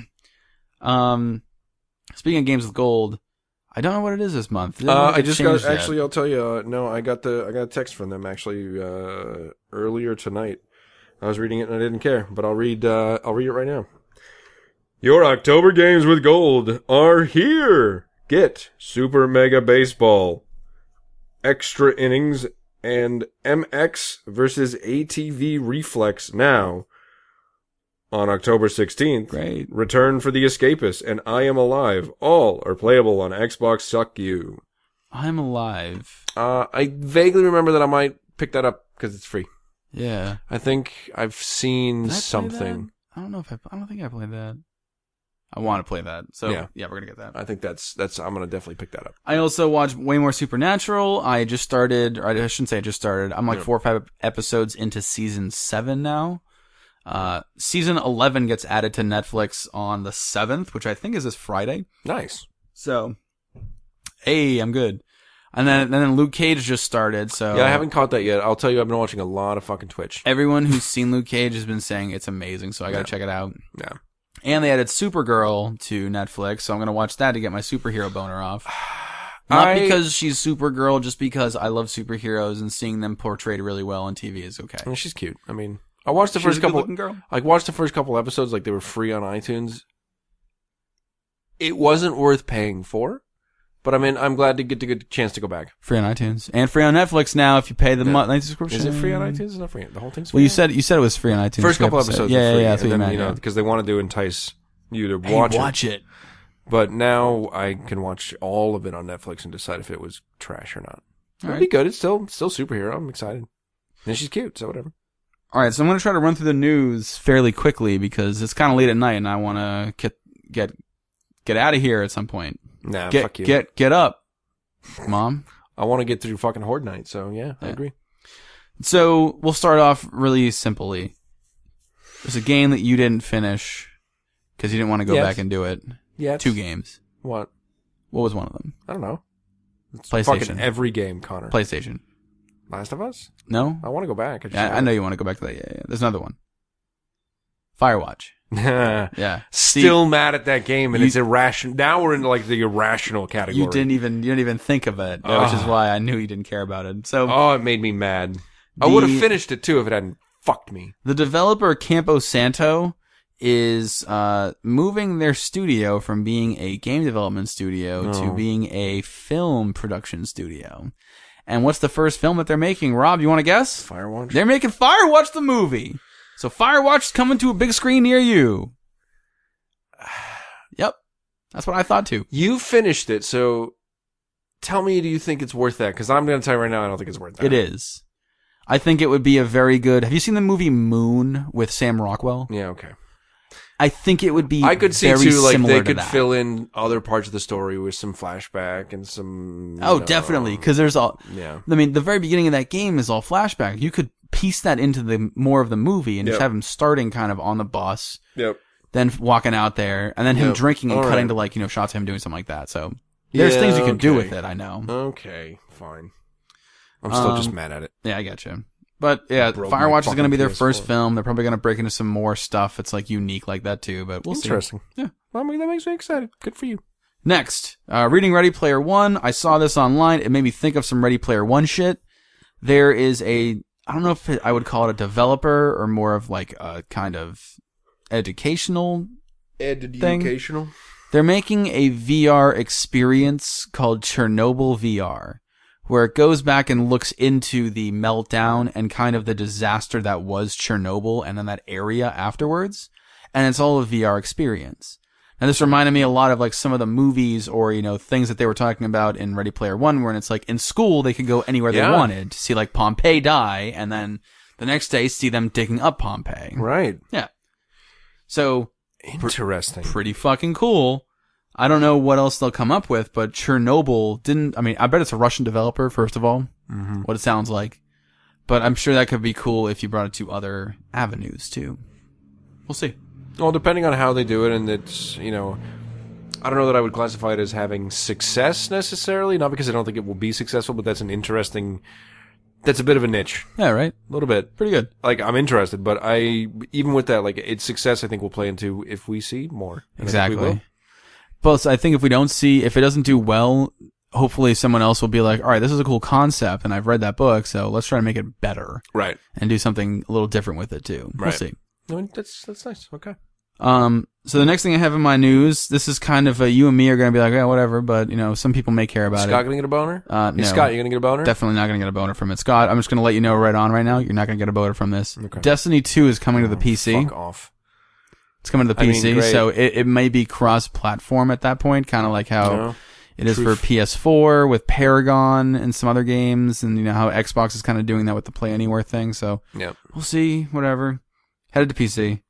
um, speaking of Games with Gold, I don't know what it is this month. It didn't Uh, really I get just got, changed yet. actually, I'll tell you, uh, no, I got the, I got a text from them actually, uh, earlier tonight. I was reading it and I didn't care, but I'll read, uh, I'll read it right now. Your October games with gold are here. Get Super Mega Baseball, Extra Innings, and M X versus A T V Reflex now. On October sixteenth, Great. Return for the Escapist and I Am Alive. All are playable on Xbox Suck You. I'm alive. Uh, I vaguely remember that I might pick that up because it's free. Yeah. I think I've seen Did I play something. that? I don't know if I. I don't think I played that. I want to play that. So Yeah. yeah, we're gonna get that. I think that's that's. I'm gonna definitely pick that up. I also watched way more Supernatural. I just started, or I shouldn't say I just started. I'm like Yeah. four or five episodes into season seven now. Uh, season eleven gets added to Netflix on the seventh, which I think is this Friday. Nice. So, hey, I'm good. And then, and then Luke Cage just started. So Yeah, I haven't caught that yet. I'll tell you, I've been watching a lot of fucking Twitch. everyone who's seen Luke Cage has been saying it's amazing. So I gotta Yeah. check it out. Yeah. And they added Supergirl to Netflix, so I'm gonna watch that to get my superhero boner off. Not I- because she's Supergirl, just because I love superheroes and seeing them portrayed really well on T V is okay. I mean, she's cute. I mean, I watched the She's first a couple. good-looking girl. Like watched the first couple episodes, like they were free on iTunes. It wasn't worth paying for, but I mean, I'm glad to get to get a chance to go back. Free on iTunes and free on Netflix now if you pay the Yeah. monthly subscription. Is it free on iTunes? It's not free. The whole thing's free. Well, you on said you said it was free on iTunes. First Free couple episode. episodes, Yeah, were yeah, free, yeah. That's what and you then, meant. you know, yeah. because they wanted to entice you to Hey, watch, watch it. it. But now I can watch all of it on Netflix and decide if it was trash or not. It'll All be right. good. It's still still superhero. I'm excited, and she's cute, so whatever. All right, so I'm gonna try to run through the news fairly quickly because it's kind of late at night and I want to get get get out of here at some point. Nah, Get fuck you. get get up, Mom. I want to get through fucking Horde Night, so yeah, I Yeah. agree. So we'll start off really simply. There's a game that you didn't finish because you didn't want to go Yes. back and do it. Yeah, Two games. What? What was one of them? I don't know. It's PlayStation. Fucking every game, Connor. PlayStation. Last of Us. No? I want to go back. I, just Yeah, I know you want to go back to that. Yeah, yeah. There's another one. Firewatch. know. Yeah. Still mad at that game, and you- it's irrational. Now we're into like the irrational category. You didn't even you didn't even think of it, which is Ugh. why I knew you didn't care about it. So Oh, it made me mad. I The- would have finished it too if it hadn't fucked me. the developer Campo Santo is uh, moving their studio from being a game development studio Oh. to being a film production studio. And what's the first film that they're making? Rob, you want to guess? Firewatch? They're making Firewatch the movie. So Firewatch is coming to a big screen near you. Yep. That's what I thought too. You finished it, so tell me, do you think it's worth that? Because I'm going to tell you right now, I don't think it's worth that. It is. I think it would be a very good... Have you seen the movie Moon with Sam Rockwell? Yeah, okay. I think it would be I could see, very too, like, similar they to could that. fill in other parts of the story with some flashback and some... Oh, know, definitely, because there's all... Yeah. I mean, the very beginning of that game is all flashback. You could piece that into the more of the movie and Yep. just have him starting kind of on the bus, Yep. then walking out there, and then him Yep. drinking and All cutting right. to, like, you know, shots of him doing something like that. So there's Yeah, things you can do okay. with it, I know. Okay, fine. I'm still just Um, mad at it. Yeah, I get you. But yeah, Broke my Firewatch is going to be their fucking first P S four. film. They're probably going to break into some more stuff. It's like unique like that too, but we'll see. Interesting. Yeah. Well, I mean, that makes me excited. Good for you. Next, uh, reading Ready Player One. I saw this online. It made me think of some Ready Player One shit. There is a, I don't know if it, I would call it a developer or more of like a kind of educational. Educational? They're making a V R experience called Chernobyl V R, where it goes back and looks into the meltdown and kind of the disaster that was Chernobyl and then that area afterwards. And it's all a V R experience. And this reminded me a lot of like some of the movies or, you know, things that they were talking about in Ready Player One, where it's like in school they could go anywhere Yeah. they wanted to see like Pompeii die, and then the next day see them digging up Pompeii. Right. Yeah. So Interesting. pretty fucking cool. I don't know what else they'll come up with, but Chernobyl didn't, I mean, I bet it's a Russian developer, first of all, Mm-hmm. what it sounds like. But I'm sure that could be cool if you brought it to other avenues, too. We'll see. Well, depending on how they do it, and it's, you know, I don't know that I would classify it as having success necessarily, not because I don't think it will be successful, but that's an interesting, that's a bit of a niche. Yeah, right? A little bit. Pretty good. Like, I'm interested, but I, even with that, like, its success, I think will play into if we see more. And I think we will. Exactly. Plus, I think if we don't see, if it doesn't do well, hopefully someone else will be like, all right, this is a cool concept, and I've read that book, so let's try to make it better. Right. And do something a little different with it, too. We'll Right. see. I mean, that's, that's nice. Okay. Um, so the next thing I have in my news, this is kind of a, you and me are going to be like, yeah, whatever, but, you know, some people may care about Scott it. gonna get a boner? Uh, Hey, no. Scott, you gonna get a boner? Definitely not going to get a boner from it. Scott, I'm just going to let you know right on right now, you're not going to get a boner from this. Okay. Destiny two is coming to the P C. Fuck off. It's coming to the I P mean, C, great. so it, it may be cross-platform at that point, kind of like how No. it is Truth. for P S four with Paragon and some other games, and you know how Xbox is kind of doing that with the Play Anywhere thing, so Yep. we'll see, whatever. Headed to P C.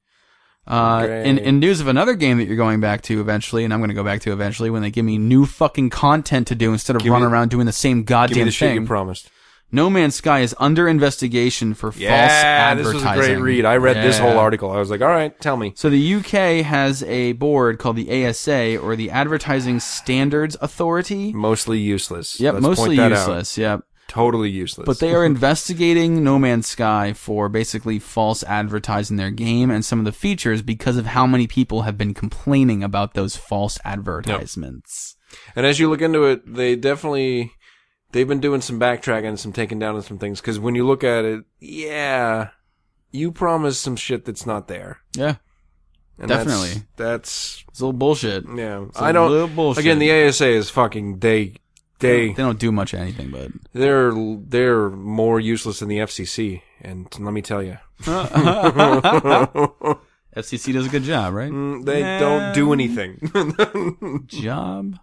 Uh, Great. in, in news of another game that you're going back to eventually, and I'm going to go back to eventually when they give me new fucking content to do instead of Give me- running around doing the same Give me goddamn the shit thing. you promised. No Man's Sky is under investigation for false Yeah, this advertising. was a great read. I read this Yeah. whole article. I was like, all right, tell me. So the U K has a board called the A S A, or the Advertising Standards Authority. Mostly useless. Yep, Let's mostly point that out. useless. Yep. Totally useless. But they are investigating No Man's Sky for basically false advertising their game and some of the features because of how many people have been complaining about those false advertisements. And as you look into it, they definitely, they've been doing some backtracking and some taking down of some things. Because when you look at it, yeah, you promised some shit that's not there. Yeah, And Definitely. That's, it's a little bullshit. that's yeah. It's a I don't. little bullshit. Again, the A S A is fucking. They they they don't do much of anything, but they're they're more useless than the F C C. And let me tell you, F C C does a good job, right? they Nah. don't do anything. Job.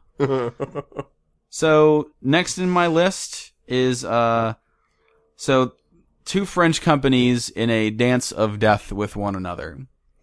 So next in my list is uh, so two French companies in a dance of death with one another.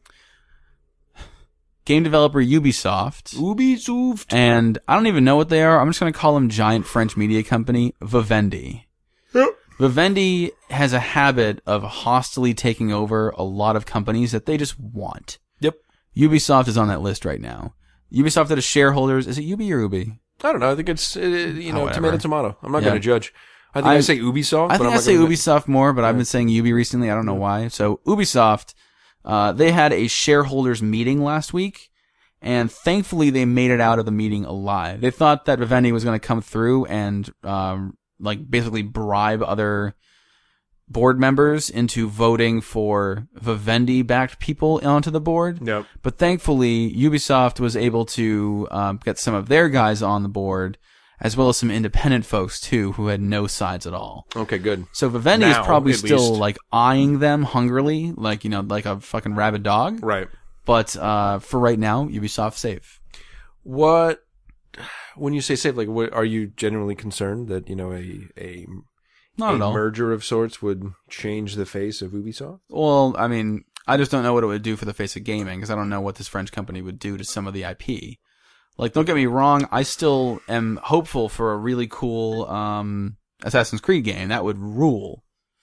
Game developer Ubisoft. Ubisoft. And I don't even know what they are. I'm just going to call them giant French media company, Vivendi. Vivendi has a habit of hostily taking over a lot of companies that they just want. Yep. Ubisoft is on that list right now. Ubisoft that is shareholders. Is it Ubi or Ubi? I don't know. I think it's, uh, you know, Oh, whatever. tomato, tomato. I'm not Yeah. going to judge. I think I, I- say Ubisoft, I but think I'm I not say gonna, Ubisoft more, but I've been saying Ubi recently. I don't know why. So Ubisoft, uh, they had a shareholders meeting last week, and thankfully they made it out of the meeting alive. They thought that Vivendi was going to come through and, um, like basically bribe other board members into voting for Vivendi-backed people onto the board. Yep. But thankfully, Ubisoft was able to um, get some of their guys on the board, as well as some independent folks too who had no sides at all. Okay, good. So Vivendi is Now, probably at still least. like eyeing them hungrily, like, you know, like a fucking rabid dog. Right. But uh, for right now, Ubisoft safe. What, when you say safe, like, what, are you genuinely concerned that, you know, a, a, Not a at all. merger of sorts would change the face of Ubisoft? Well, I mean, I just don't know what it would do for the face of gaming, because I don't know what this French company would do to some of the I P. Like, don't get me wrong, I still am hopeful for a really cool um, Assassin's Creed game. That would rule.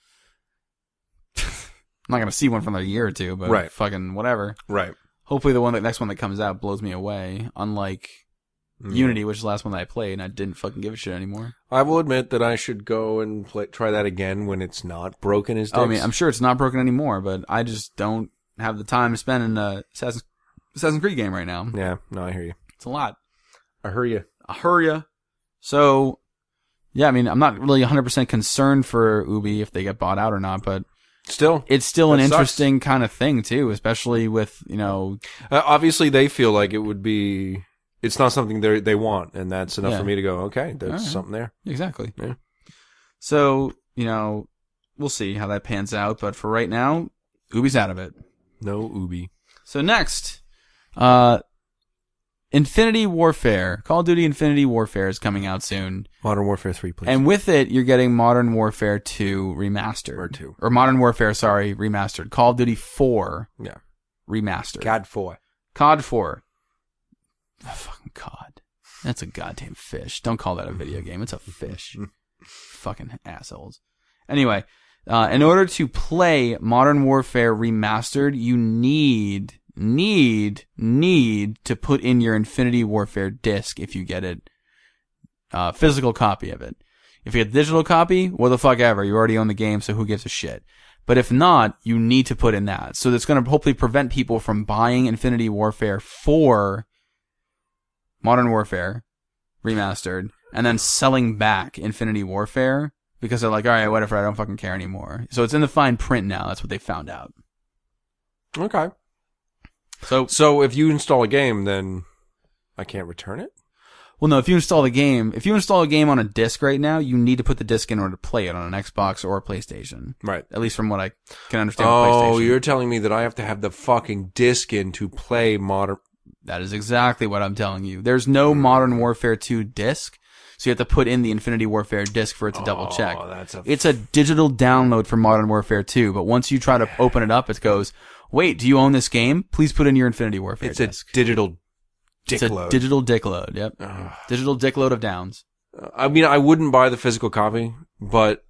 I'm not going to see one for another year or two, but Right. fucking whatever. Right. Hopefully the one, the next one that comes out blows me away, unlike Mm. Unity, which is the last one that I played, and I didn't fucking give a shit anymore. I will admit that I should go and play, try that again when it's not broken as dicks. Oh, I mean, I'm sure it's not broken anymore, but I just don't have the time to spend in a Assassin's, Assassin's Creed game right now. Yeah, no, I hear you. It's a lot. I hear you. I hurry ya. So, yeah, I mean, I'm not really one hundred percent concerned for Ubi if they get bought out or not, but Still, it's still an That sucks. interesting kind of thing, too, especially with, you know, uh, obviously they feel like it would be, it's not something they they want, and that's enough Yeah. for me to go, okay, there's All right. something there. exactly. Yeah. So, you know, we'll see how that pans out, but for right now, Ubi's out of it. No Ubi. So next, uh, Infinity Warfare, Call of Duty Infinity Warfare is coming out soon. Modern Warfare three, please. And with it, you're getting Modern Warfare two remastered. Or two. Or Modern Warfare, sorry, remastered. Call of Duty four Yeah. remastered. God four. C O D four. Oh, fucking C O D. That's a goddamn fish. Don't call that a video game. It's a fish. Fucking assholes. Anyway, uh, in order to play Modern Warfare remastered, you need, need, need to put in your Infinity Warfare disc if you get it. Uh, physical copy of it. If you get a digital copy, what the fuck ever. You already own the game, so who gives a shit? But if not, you need to put in that. So that's going to hopefully prevent people from buying Infinity Warfare for Modern Warfare remastered and then selling back Infinity Warfare because they're like, all right, whatever, I don't fucking care anymore. So it's in the fine print now. That's what they found out. Okay. So, So if you install a game, then I can't return it? well, no, if you install the game, if you install a game on a disc right now, you need to put the disc in order to play it on an Xbox or a PlayStation. Right. At least from what I can understand. with Oh, PlayStation. you're telling me that I have to have the fucking disc in to play Modern... That is exactly what I'm telling you. There's no Modern Warfare two disc, so you have to put in the Infinity Warfare disc for it to double check. Oh, that's a... It's a digital download for Modern Warfare two, but once you try to open it up, it goes, wait, do you own this game? Please put in your Infinity Warfare It's a disc. digital dick It's a load. digital dick load, yep. Ugh. Digital dick load of downs. I mean, I wouldn't buy the physical copy, but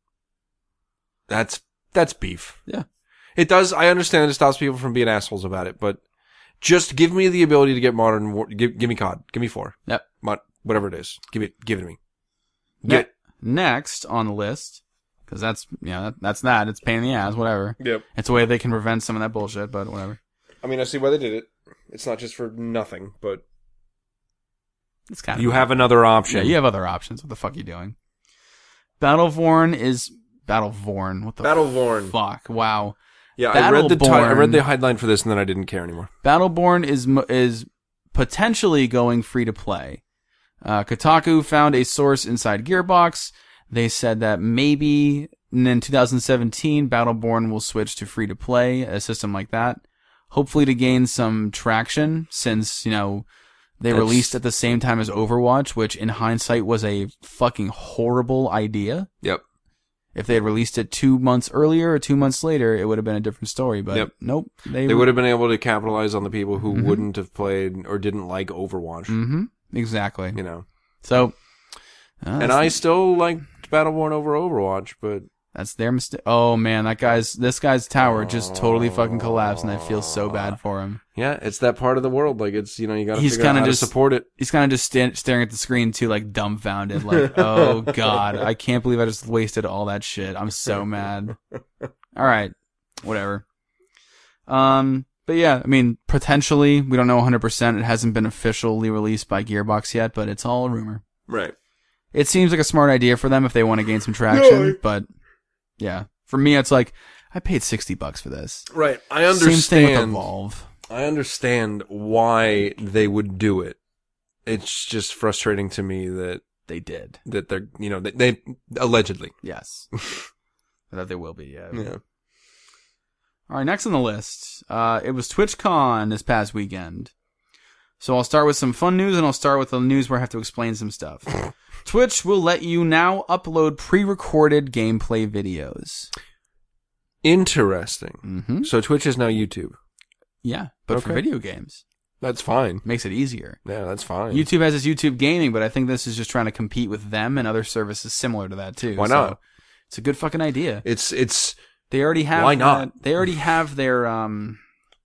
that's that's beef. Yeah. It does. I understand it stops people from being assholes about it, but just give me the ability to get Modern War. Give, give me C O D. Give me four. Yep. Mod, whatever it is. Give it. Give it to me. Ne- Get. Next on the list, because that's, you know, that, that's that. It's a pain in the ass, whatever. Yep. It's a way they can prevent some of that bullshit, but whatever. I mean, I see why they did it. It's not just for nothing, but It's kind of you have another option. Yeah, you have other options. What the fuck are you doing? Battleborn is Battleborn. What the Battleborn. fuck? Wow. Yeah, I read the ti- I read Battleborn- the headline for this, and then I didn't care anymore. Battleborn is mo- is potentially going free to play. Uh, Kotaku found a source inside Gearbox. They said that maybe in two thousand seventeen, Battleborn will switch to free to play, a system like that. Hopefully to gain some traction, since, you know, they That's- released at the same time as Overwatch, which in hindsight was a fucking horrible idea. Yep. If they had released it two months earlier or two months later, it would have been a different story. But Yep. nope, they, They would have been able to capitalize on the people who Mhm. wouldn't have played or didn't like Overwatch. Mm-hmm. Exactly. You know. So, uh, And that's, I still like Battleborn over Overwatch, but that's their mistake. Oh man, that guy's this guy's tower just totally fucking collapsed, and I feel so bad for him. yeah, it's that part of the world. Like, it's, you know, you gotta He's figure out kinda how just- to support it. He's kind of just stand, staring at the screen too, like dumbfounded, like, oh god, I can't believe I just wasted all that shit. I'm so mad. All right, whatever. Um, but yeah, I mean, potentially, we don't know one hundred percent. It hasn't been officially released by Gearbox yet, but it's all a rumor. Right. It seems like a smart idea for them if they want to gain some traction, Yeah. but yeah, for me, it's like, I paid sixty bucks for this. Right. I Same thing with understand. Evolve. I understand why they would do it. It's just frustrating to me that they did. That they're, you know, they, they allegedly. Yes. That they will be, yeah. Yeah. All right, next on the list, uh, it was TwitchCon this past weekend. So I'll start with some fun news, and I'll start with the news where I have to explain some stuff. Twitch will let you now upload pre-recorded gameplay videos. Interesting. Mm-hmm. So Twitch is now YouTube. Yeah, but Okay. for video games. That's fine. Makes it easier. Yeah, that's fine. YouTube has its YouTube Gaming, but I think this is just trying to compete with them and other services similar to that too. Why So not? it's a good fucking idea. It's it's They already have Why not? that- they already have their um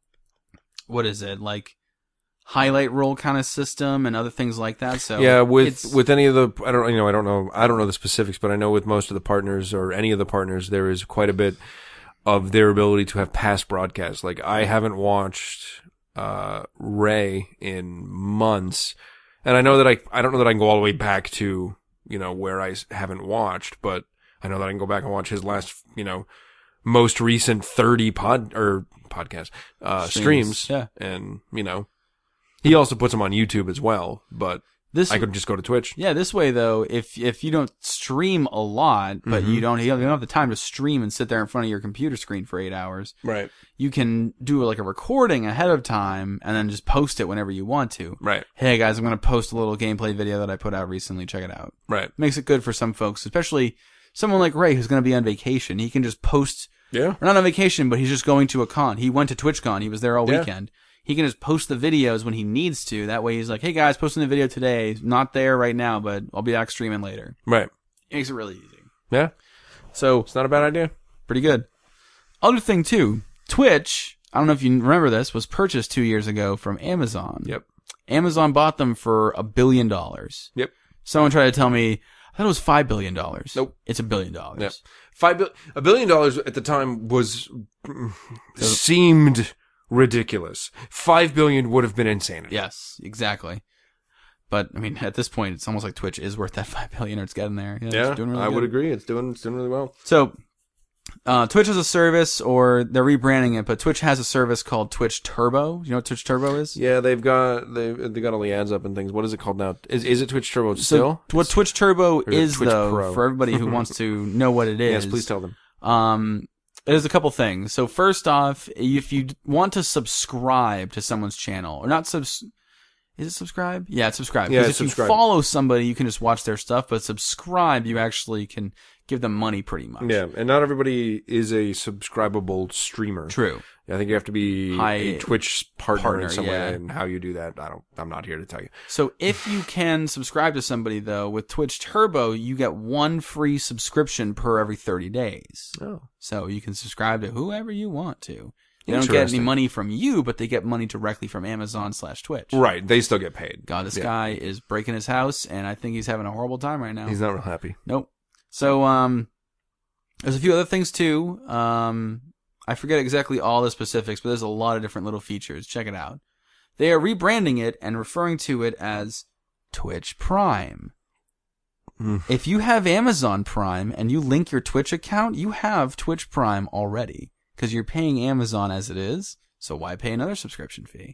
what is it? Like highlight roll kind of system and other things like that. So yeah. With it's- with any of the I don't you know I don't know I don't know the specifics, but I know with most of the partners or any of the partners there is quite a bit of their ability to have past broadcasts. Like I haven't watched uh Ray in months, and I know that I I don't know that I can go all the way back to you know where I s- haven't watched, but I know that I can go back and watch his last you know most recent thirty pod or podcast uh Streams, streams, yeah. and you know he also puts them on YouTube as well, but this I could just go to Twitch. Yeah, this way though, if if you don't stream a lot, but Mm-hmm. you don't you don't have the time to stream and sit there in front of your computer screen for eight hours, Right. you can do like a recording ahead of time and then just post it whenever you want to. Right. Hey guys, I'm going to post a little gameplay video that I put out recently. Check it out. Right. Makes it good for some folks, especially someone like Ray who's going to be on vacation. He can just post, Yeah. or not on vacation, but he's just going to a con. He went to TwitchCon. He was there all Yeah. weekend. He can just post the videos when he needs to. That way he's like, hey guys, posting the video today. Not there right now, but I'll be back streaming later. Right. It makes it really easy. Yeah. So, It's not a bad idea. pretty good. Other thing too, Twitch, I don't know if you remember this, was purchased two years ago from Amazon. Yep. Amazon bought them for a billion dollars. Yep. Someone tried to tell me, I thought it was five billion dollars. Nope. It's a billion dollars. Yep. Five bil- a billion dollars at the time was seemed ridiculous. Five billion would have been insanity. Yes, exactly. But, I mean, at this point, it's almost like Twitch is worth that five billion or it's getting there. Yeah, Yeah, it's doing really I good. would agree. It's doing it's doing really well. So, uh, Twitch has a service, or they're rebranding it, but Twitch has a service called Twitch Turbo. Do you know what Twitch Turbo is? Yeah, they've got they they got all the ads up and things. What is it called now? Is is it Twitch Turbo So, still? what Twitch Turbo is it is, Twitch though, Pro? for everybody who wants to know what it is. Yes, please tell them. Um, there's a couple things. So first off, if you want to subscribe to someone's channel, or not subs, is it subscribe? Yeah, it's subscribe. Yeah, Because it's if subscribe. you follow somebody, you can just watch their stuff, but subscribe, you actually can give them money pretty much. Yeah, and not everybody is a subscribable streamer. True. I think you have to be High a Twitch partner, partner, in some yeah. way, and how you do that, I don't. I'm not here to tell you. So if you can subscribe to somebody though, with Twitch Turbo, you get one free subscription per every thirty days. Oh, So you can subscribe to whoever you want to. They don't get any Interesting. money from you, but they get money directly from Amazon slash Twitch. right. They still get paid. God, this Yeah. guy is breaking his house, and I think he's having a horrible time right now. He's not real happy. Nope. So, um, there's a few other things too. Um, I forget exactly all the specifics, but there's a lot of different little features. Check it out. They are rebranding it and referring to it as Twitch Prime. Mm. If you have Amazon Prime and you link your Twitch account, you have Twitch Prime already because you're paying Amazon as it is. So why pay another subscription fee?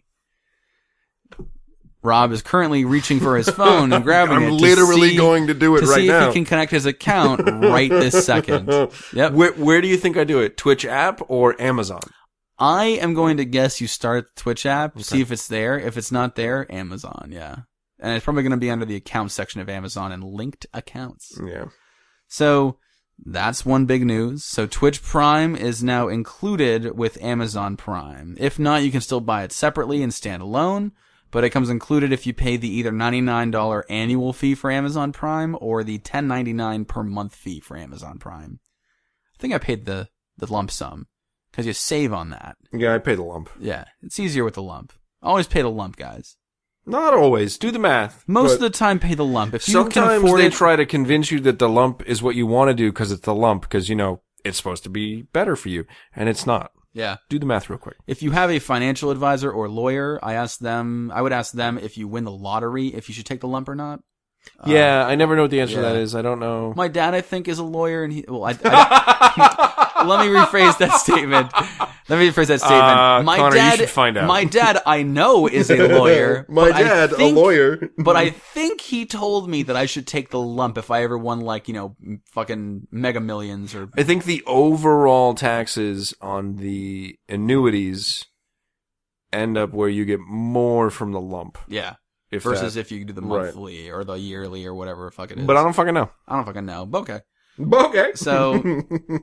Rob is currently reaching for his phone and grabbing it. I'm to literally see- going to do it to right see now. if he can connect his account right this second. Yep. Where where do you think I do it? Twitch app or Amazon? I am going to guess you start at the Twitch app, see if it's there. If it's not there, Amazon, yeah. And it's probably going to be under the account section of Amazon and linked accounts. Yeah. So that's one big news. So Twitch Prime is now included with Amazon Prime. If not, you can still buy it separately and stand alone, but it comes included if you pay the either ninety-nine dollars annual fee for Amazon Prime or the ten ninety-nine per month fee for Amazon Prime. I think I paid the, the lump sum because you save on that. Yeah, I pay the lump. Yeah, it's easier with the lump. Always pay the lump, guys. Not always. Do the math. Most But of the time, pay the lump. If you can sometimes afford they it, try to convince you that the lump is what you want to do because it's the lump, because, you know, it's supposed to be better for you, and it's not. yeah. Do the math real quick. If you have a financial advisor or lawyer, I ask them. I would ask them if you win the lottery, if you should take the lump or not. Yeah, I never know what the answer to yeah. that is. I don't know. My dad, I think, is a lawyer, and he. Well, I. I let me rephrase that statement. Let me rephrase that statement. Uh, my Connor, you dad, should find out. my dad, I know is a lawyer. My but I dad, think- a lawyer. But I think he told me that I should take the lump if I ever won, like, you know, fucking Mega Millions or. I think the overall taxes on the annuities end up where you get more from the lump. Yeah. If Versus that, if you do the right. monthly or the yearly or whatever the fuck it is. But I don't fucking know. I don't fucking know. But okay. Okay. So,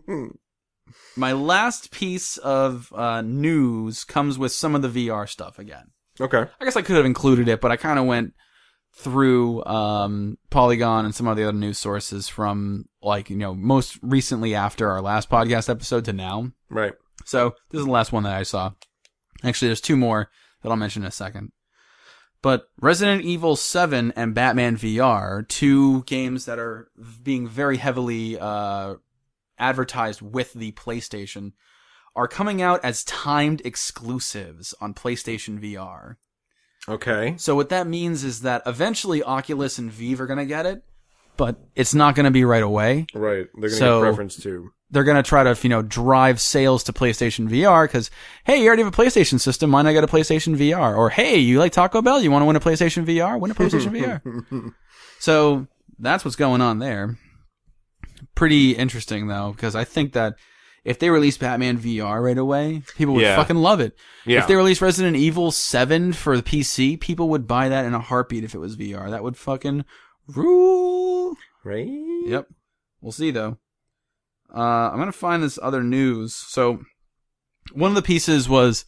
my last piece of uh, news comes with some of the V R stuff again. Okay. I guess I could have included it, but I kind of went through um, Polygon and some of the other news sources from, like, you know, most recently after our last podcast episode to now. Right. So, this is the last one that I saw. Actually, there's two more that I'll mention in a second. But Resident Evil seven and Batman V R, two games that are being very heavily uh, advertised with the PlayStation, are coming out as timed exclusives on PlayStation V R. Okay. So what that means is that eventually Oculus and Vive are going to get it, but it's not going to be right away. Right. They're going to So- get preference too. They're going to try to, you know, drive sales to PlayStation V R because, hey, you already have a PlayStation system. Why not get a PlayStation V R? Or, hey, you like Taco Bell? You want to win a PlayStation V R? Win a PlayStation V R. So that's what's going on there. Pretty interesting, though, because I think that if they release Batman V R right away, people would Yeah. fucking love it. Yeah. If they release Resident Evil seven for the P C, people would buy that in a heartbeat if it was V R. That would fucking rule. Right. Yep. We'll see, though. Uh, I'm gonna find this other news. So, one of the pieces was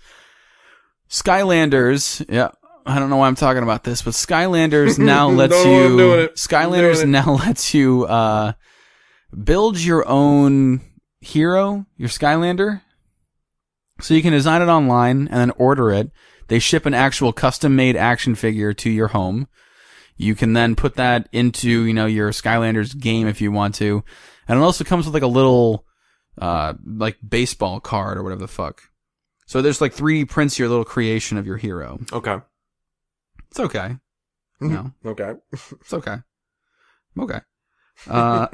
Skylanders. Yeah, I don't know why I'm talking about this, but Skylanders now lets No, no, I'm doing you. it. I'm Skylanders doing it. now lets you uh, build your own hero, your Skylander. So you can design it online and then order it. They ship an actual custom-made action figure to your home. You can then put that into, you know, your Skylanders game if you want to. And it also comes with like a little, uh, like baseball card or whatever the fuck. So there's like three D prints your little creation of your hero. Okay. It's okay. No, Okay. it's okay. Okay. Uh,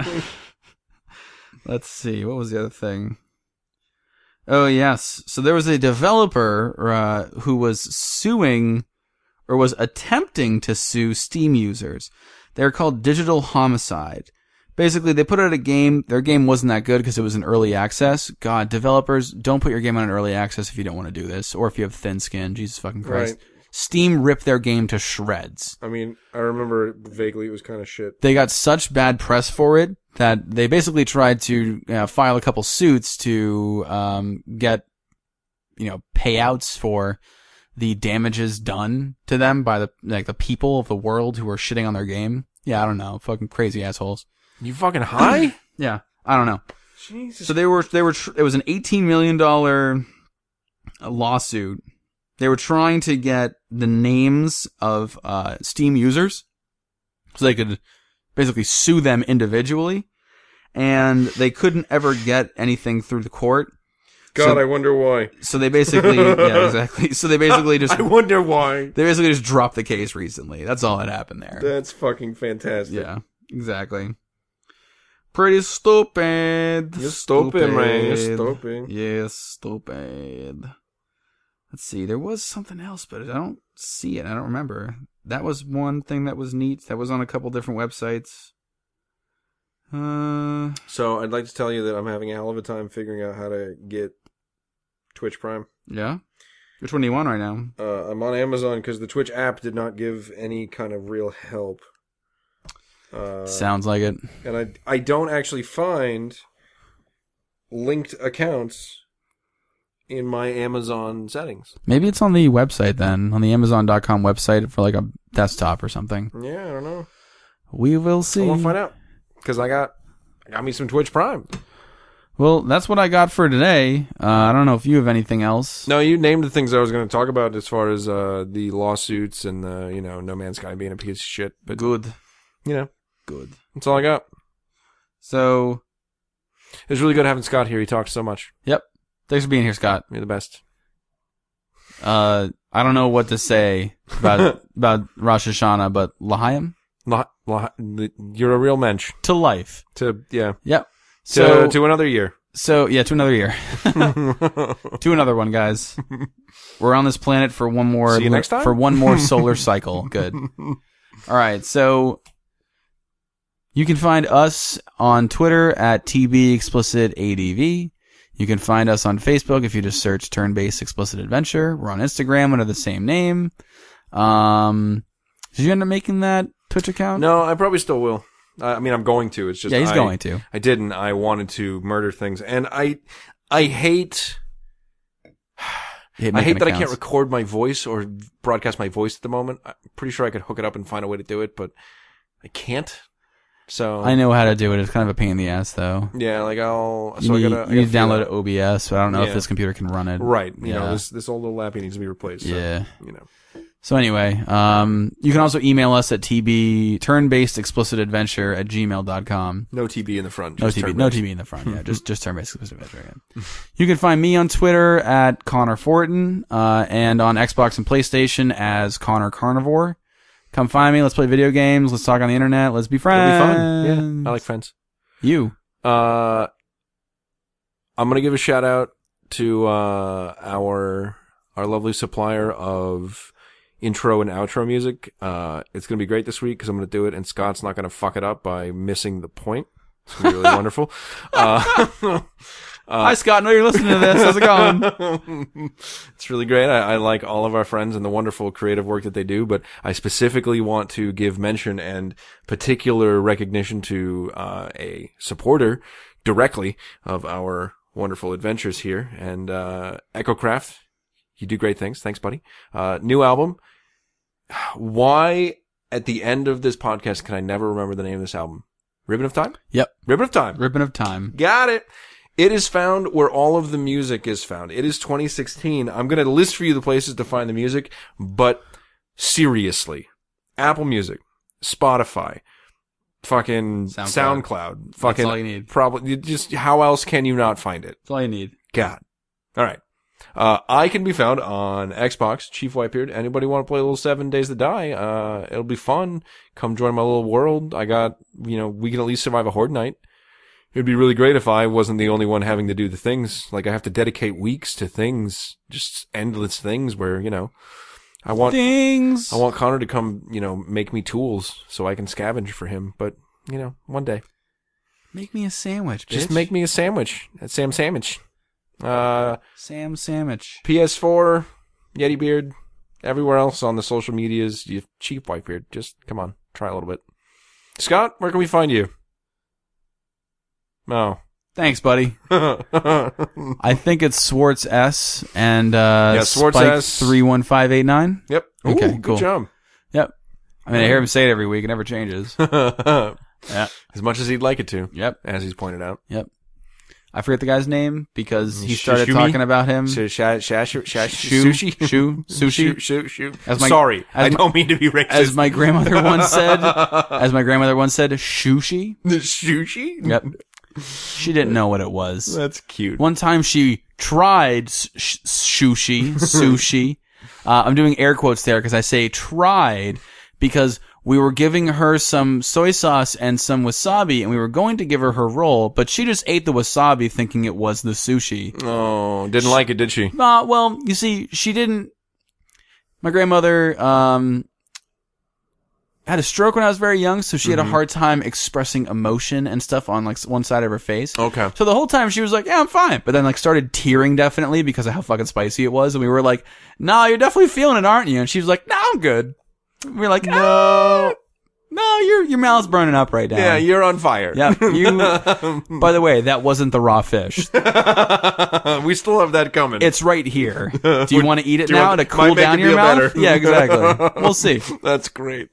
let's see. What was the other thing? Oh, yes. So there was a developer, uh, who was suing or was attempting to sue Steam users. They're called Digital Homicide. Basically, they put out a game. Their game wasn't that good because it was in early access. God, developers, don't put your game on an early access if you don't want to do this, or if you have thin skin. Jesus fucking Christ. Right. Steam ripped their game to shreds. I mean, I remember vaguely it was kind of shit. They got such bad press for it that they basically tried to uh, file a couple suits to um, get, you know, payouts for the damages done to them by the like the people of the world who are shitting on their game. Yeah, I don't know, fucking crazy assholes. You fucking high? Yeah, I don't know. Jesus. So they were, they were, tr- it was an eighteen million dollars lawsuit. They were trying to get the names of, uh, Steam users so they could basically sue them individually. And they couldn't ever get anything through the court. God, so, I wonder why. So they basically, yeah, exactly. So they basically just, I wonder why. they basically just dropped the case recently. That's all that happened there. That's fucking fantastic. Yeah, exactly. Pretty stupid. You're stupid, man. You're stupid. Yes, stupid. Let's see. There was something else, but I don't see it. I don't remember. That was one thing that was neat. That was on a couple different websites. Uh, So I'd like to tell you that I'm having a hell of a time figuring out how to get Twitch Prime. yeah. Which one do you want right now? Uh, I'm on Amazon because the Twitch app did not give any kind of real help. Uh, Sounds like it. and I I don't actually find linked accounts in my Amazon settings. Maybe it's on the website then, on the Amazon dot com website for like a desktop or something. Yeah, I don't know. We will see. I want to find out because I got I got me some Twitch Prime. Well, that's what I got for today. Uh, I don't know if you have anything else. No, you named the things I was going to talk about as far as uh, the lawsuits and the you know No Man's Sky being a piece of shit. But Good. you know, Good. that's all I got. So, It was really good having Scott here. He talks so much. yep. Thanks for being here, Scott. You're the best. Uh, I don't know what to say about about Rosh Hashanah, but L'chaim La, la, you're a real mensch. to life. To yeah. Yep. To So to another year. So, yeah, to another year. To another one, guys. We're on this planet for one more... See you next time? For one more solar cycle. Good. All right, so... You can find us on Twitter at T B Explicit A D V. You can find us on Facebook if you just search Turn-Based Explicit Adventure. We're on Instagram under the same name. Um, did you end up making that Twitch account? No, I probably still will. I mean, I'm going to. It's just yeah, he's I, going to. I didn't. I wanted to murder things, and I, I hate. hate I hate that accounts. I can't record my voice or broadcast my voice at the moment. I'm pretty sure I could hook it up and find a way to do it, but I can't. So I know how to do it. It's kind of a pain in the ass, though. yeah, like I'll. You So need, I gotta. I you need to gotta download figure O B S, but I don't know Yeah. if this computer can run it. out- Right. You Yeah. know, this this old little lappy needs to be replaced. So, Yeah. You know. So anyway, um, you can also email us at tb turn-based explicit adventure at gmail dot com. No T B in the front. No Just T B, turn no based. T B in the front. Yeah, just just turn-based explicit adventure. Yeah. You can find me on Twitter at Connor Fortin, uh, and on Xbox and PlayStation as Connor Carnivore. Come find me. Let's play video games. Let's talk on the internet. Let's be It'll friends. be fun. Yeah, I like friends. You. Uh, I'm gonna give a shout out to uh our our lovely supplier of intro and outro music. Uh, it's gonna be great this week because I'm gonna do it, and Scott's not gonna fuck it up by missing the point. It's gonna be really wonderful. Uh, uh, Hi, Scott. I know you're listening to this. How's it going? It's really great. I, I like all of our friends and the wonderful creative work that they do, but I specifically want to give mention and particular recognition to uh, a supporter directly of our wonderful adventures here. And uh, EchoCraft, you do great things. Thanks, buddy. Uh, new album. Why, at the end of this podcast, can I never remember the name of this album? Ribbon of Time? Yep. Ribbon of Time. Ribbon of Time. Got it. It is found where all of the music is found. It is twenty sixteen. I'm going to list for you the places to find the music, but seriously, Apple Music, Spotify, fucking SoundCloud. SoundCloud, fucking That's all you need. probably you just how else can you not find it? That's all you need. God. All right. Uh, I can be found on Xbox, Chief Whitebeard. Anybody want to play a little Seven Days to Die? Uh, it'll be fun. Come join my little world. I got, you know, we can at least survive a horde night. It'd be really great if I wasn't the only one having to do the things. Like, I have to dedicate weeks to things, just endless things where, you know, I want, Things. I want Connor to come, you know, make me tools so I can scavenge for him. But, you know, one day. Make me a sandwich, bitch. Just make me a sandwich at Sam Sandwich. Uh, Sam Sandwich. P S four, Yeti Beard, everywhere else on the social medias, you cheap Whitebeard. Just come on, try a little bit. Scott, where can we find you? Oh. Thanks, buddy. I think it's Swartz S and uh Yeah, Swartz Spike S. three one five eight nine. Yep. Okay, Ooh, cool. Good job. Yep. I mean, I hear him say it every week. It never changes. Yeah. As much as he'd like it to. Yep. As he's pointed out. Yep. I forget the guy's name because he Sh- started Shumi? talking about him. Sh- sh- sh- sh- sh- Shoo, sushi? shoo, sushi. Shoo, shoo, shoo. As my- Sorry, as I my- don't mean to be racist. As my grandmother once said, as my grandmother once said, shushi. The sushi? Yep. She didn't know what it was. That's cute. One time she tried sh- sh- sushi, sushi. Uh, I'm doing air quotes there because I say tried because we were giving her some soy sauce and some wasabi and we were going to give her her roll, but she just ate the wasabi thinking it was the sushi. Oh, didn't like it, did she? Uh, well, you see, she didn't, my grandmother, um, had a stroke when I was very young, so she had a hard time expressing emotion and stuff on like one side of her face. Okay. So the whole time she was like, yeah, I'm fine. But then like started tearing definitely because of how fucking spicy it was. And we were like, nah, you're definitely feeling it, aren't you? And she was like, nah, I'm good. We were like, no, no, your, your mouth's burning up right now. Yeah, you're on fire. Yeah. You, by the way, that wasn't the raw fish. We still have that coming. It's right here. Do you want to eat it Do you now want- to might cool make down it your feel mouth? better. Yeah, exactly. We'll see. That's great.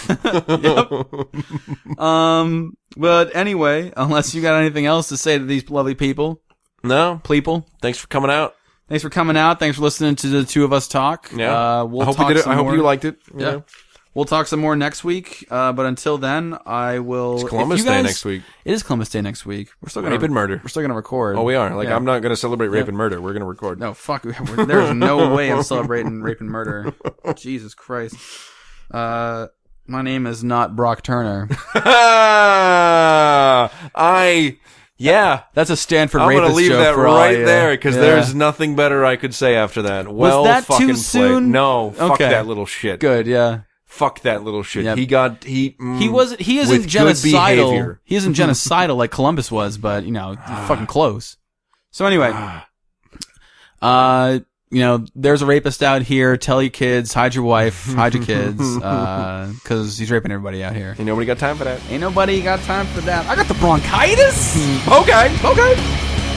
Um, but anyway, unless you got anything else to say to these lovely people, No, people, thanks for coming out. thanks for coming out. Thanks for listening to the two of us talk. Yeah, Uh, we'll I hope talk you did it. some I hope more. you liked it. you Yeah. know. We'll talk some more next week. Uh, but until then, I will. It's Columbus if you Day guys- next week. It is Columbus Day next week. We're still gonna Rape and murder. We're still gonna record. Oh, we are. Like, Yeah. I'm not going to celebrate rape Yeah. and murder. We're going to record. No, fuck. We're- There's no way I'm celebrating rape and murder. Jesus Christ. Uh, my name is not Brock Turner. I, Yeah. That's a Stanford I'm rapist gonna leave joke that for all right you. there because Yeah. there's nothing better I could say after that. Well, that too fucking played. soon? No, fuck Okay. that little shit. Good, yeah. Fuck that little shit. Yep. He got he. Mm, He was he isn't with good genocidal. behavior. He isn't genocidal like Columbus was, but you know, fucking close. So anyway, uh, you know, there's a rapist out here. Tell your kids, hide your wife, hide your kids, uh, because he's raping everybody out here. Ain't nobody got time for that. Ain't nobody got time for that. I got the bronchitis. Okay. Okay.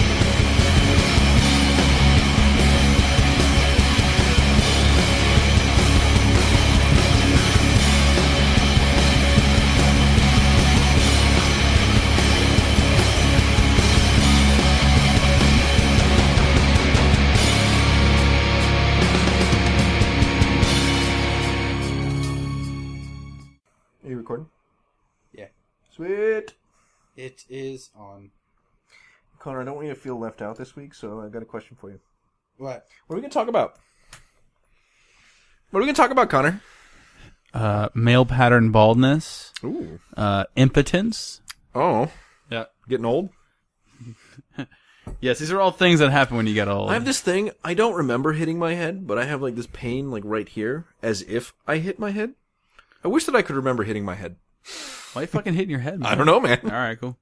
Are you recording? Yeah. Sweet. It is on. Connor, I don't want you to feel left out this week, so I got a question for you. What? What are we gonna talk about? What are we gonna talk about, Connor? Uh, male pattern baldness. Ooh. Uh, impotence. Oh. Yeah. Getting old? Yes, these are all things that happen when you get old. I have this thing, I don't remember hitting my head, but I have like this pain like right here, as if I hit my head. I wish that I could remember hitting my head. Why you fucking hitting your head, man? I don't know, man. All right, cool.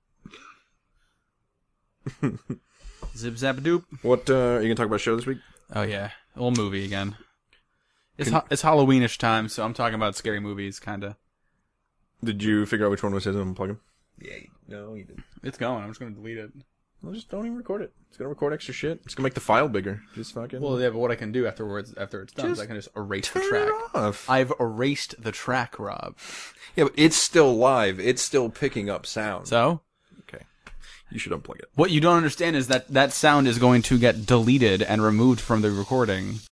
Zip zap doop. What, uh, are you gonna talk about a show this week? Oh yeah, old movie again. It's Can- ha- it's Halloweenish time, so I'm talking about scary movies, kinda. Did you figure out which one was his and unplug him? Yeah, no, you didn't. It's going. I'm just gonna delete it. Well, just don't even record it. It's gonna record extra shit. It's gonna make the file bigger. Just fucking. Well, yeah, but what I can do afterwards, after it's done, is Just I can just erase the turn track. it off. I've erased the track, Rob. Yeah, but it's still live. It's still picking up sound. So Okay. You should unplug it. what you don't understand is that that sound is going to get deleted and removed from the recording.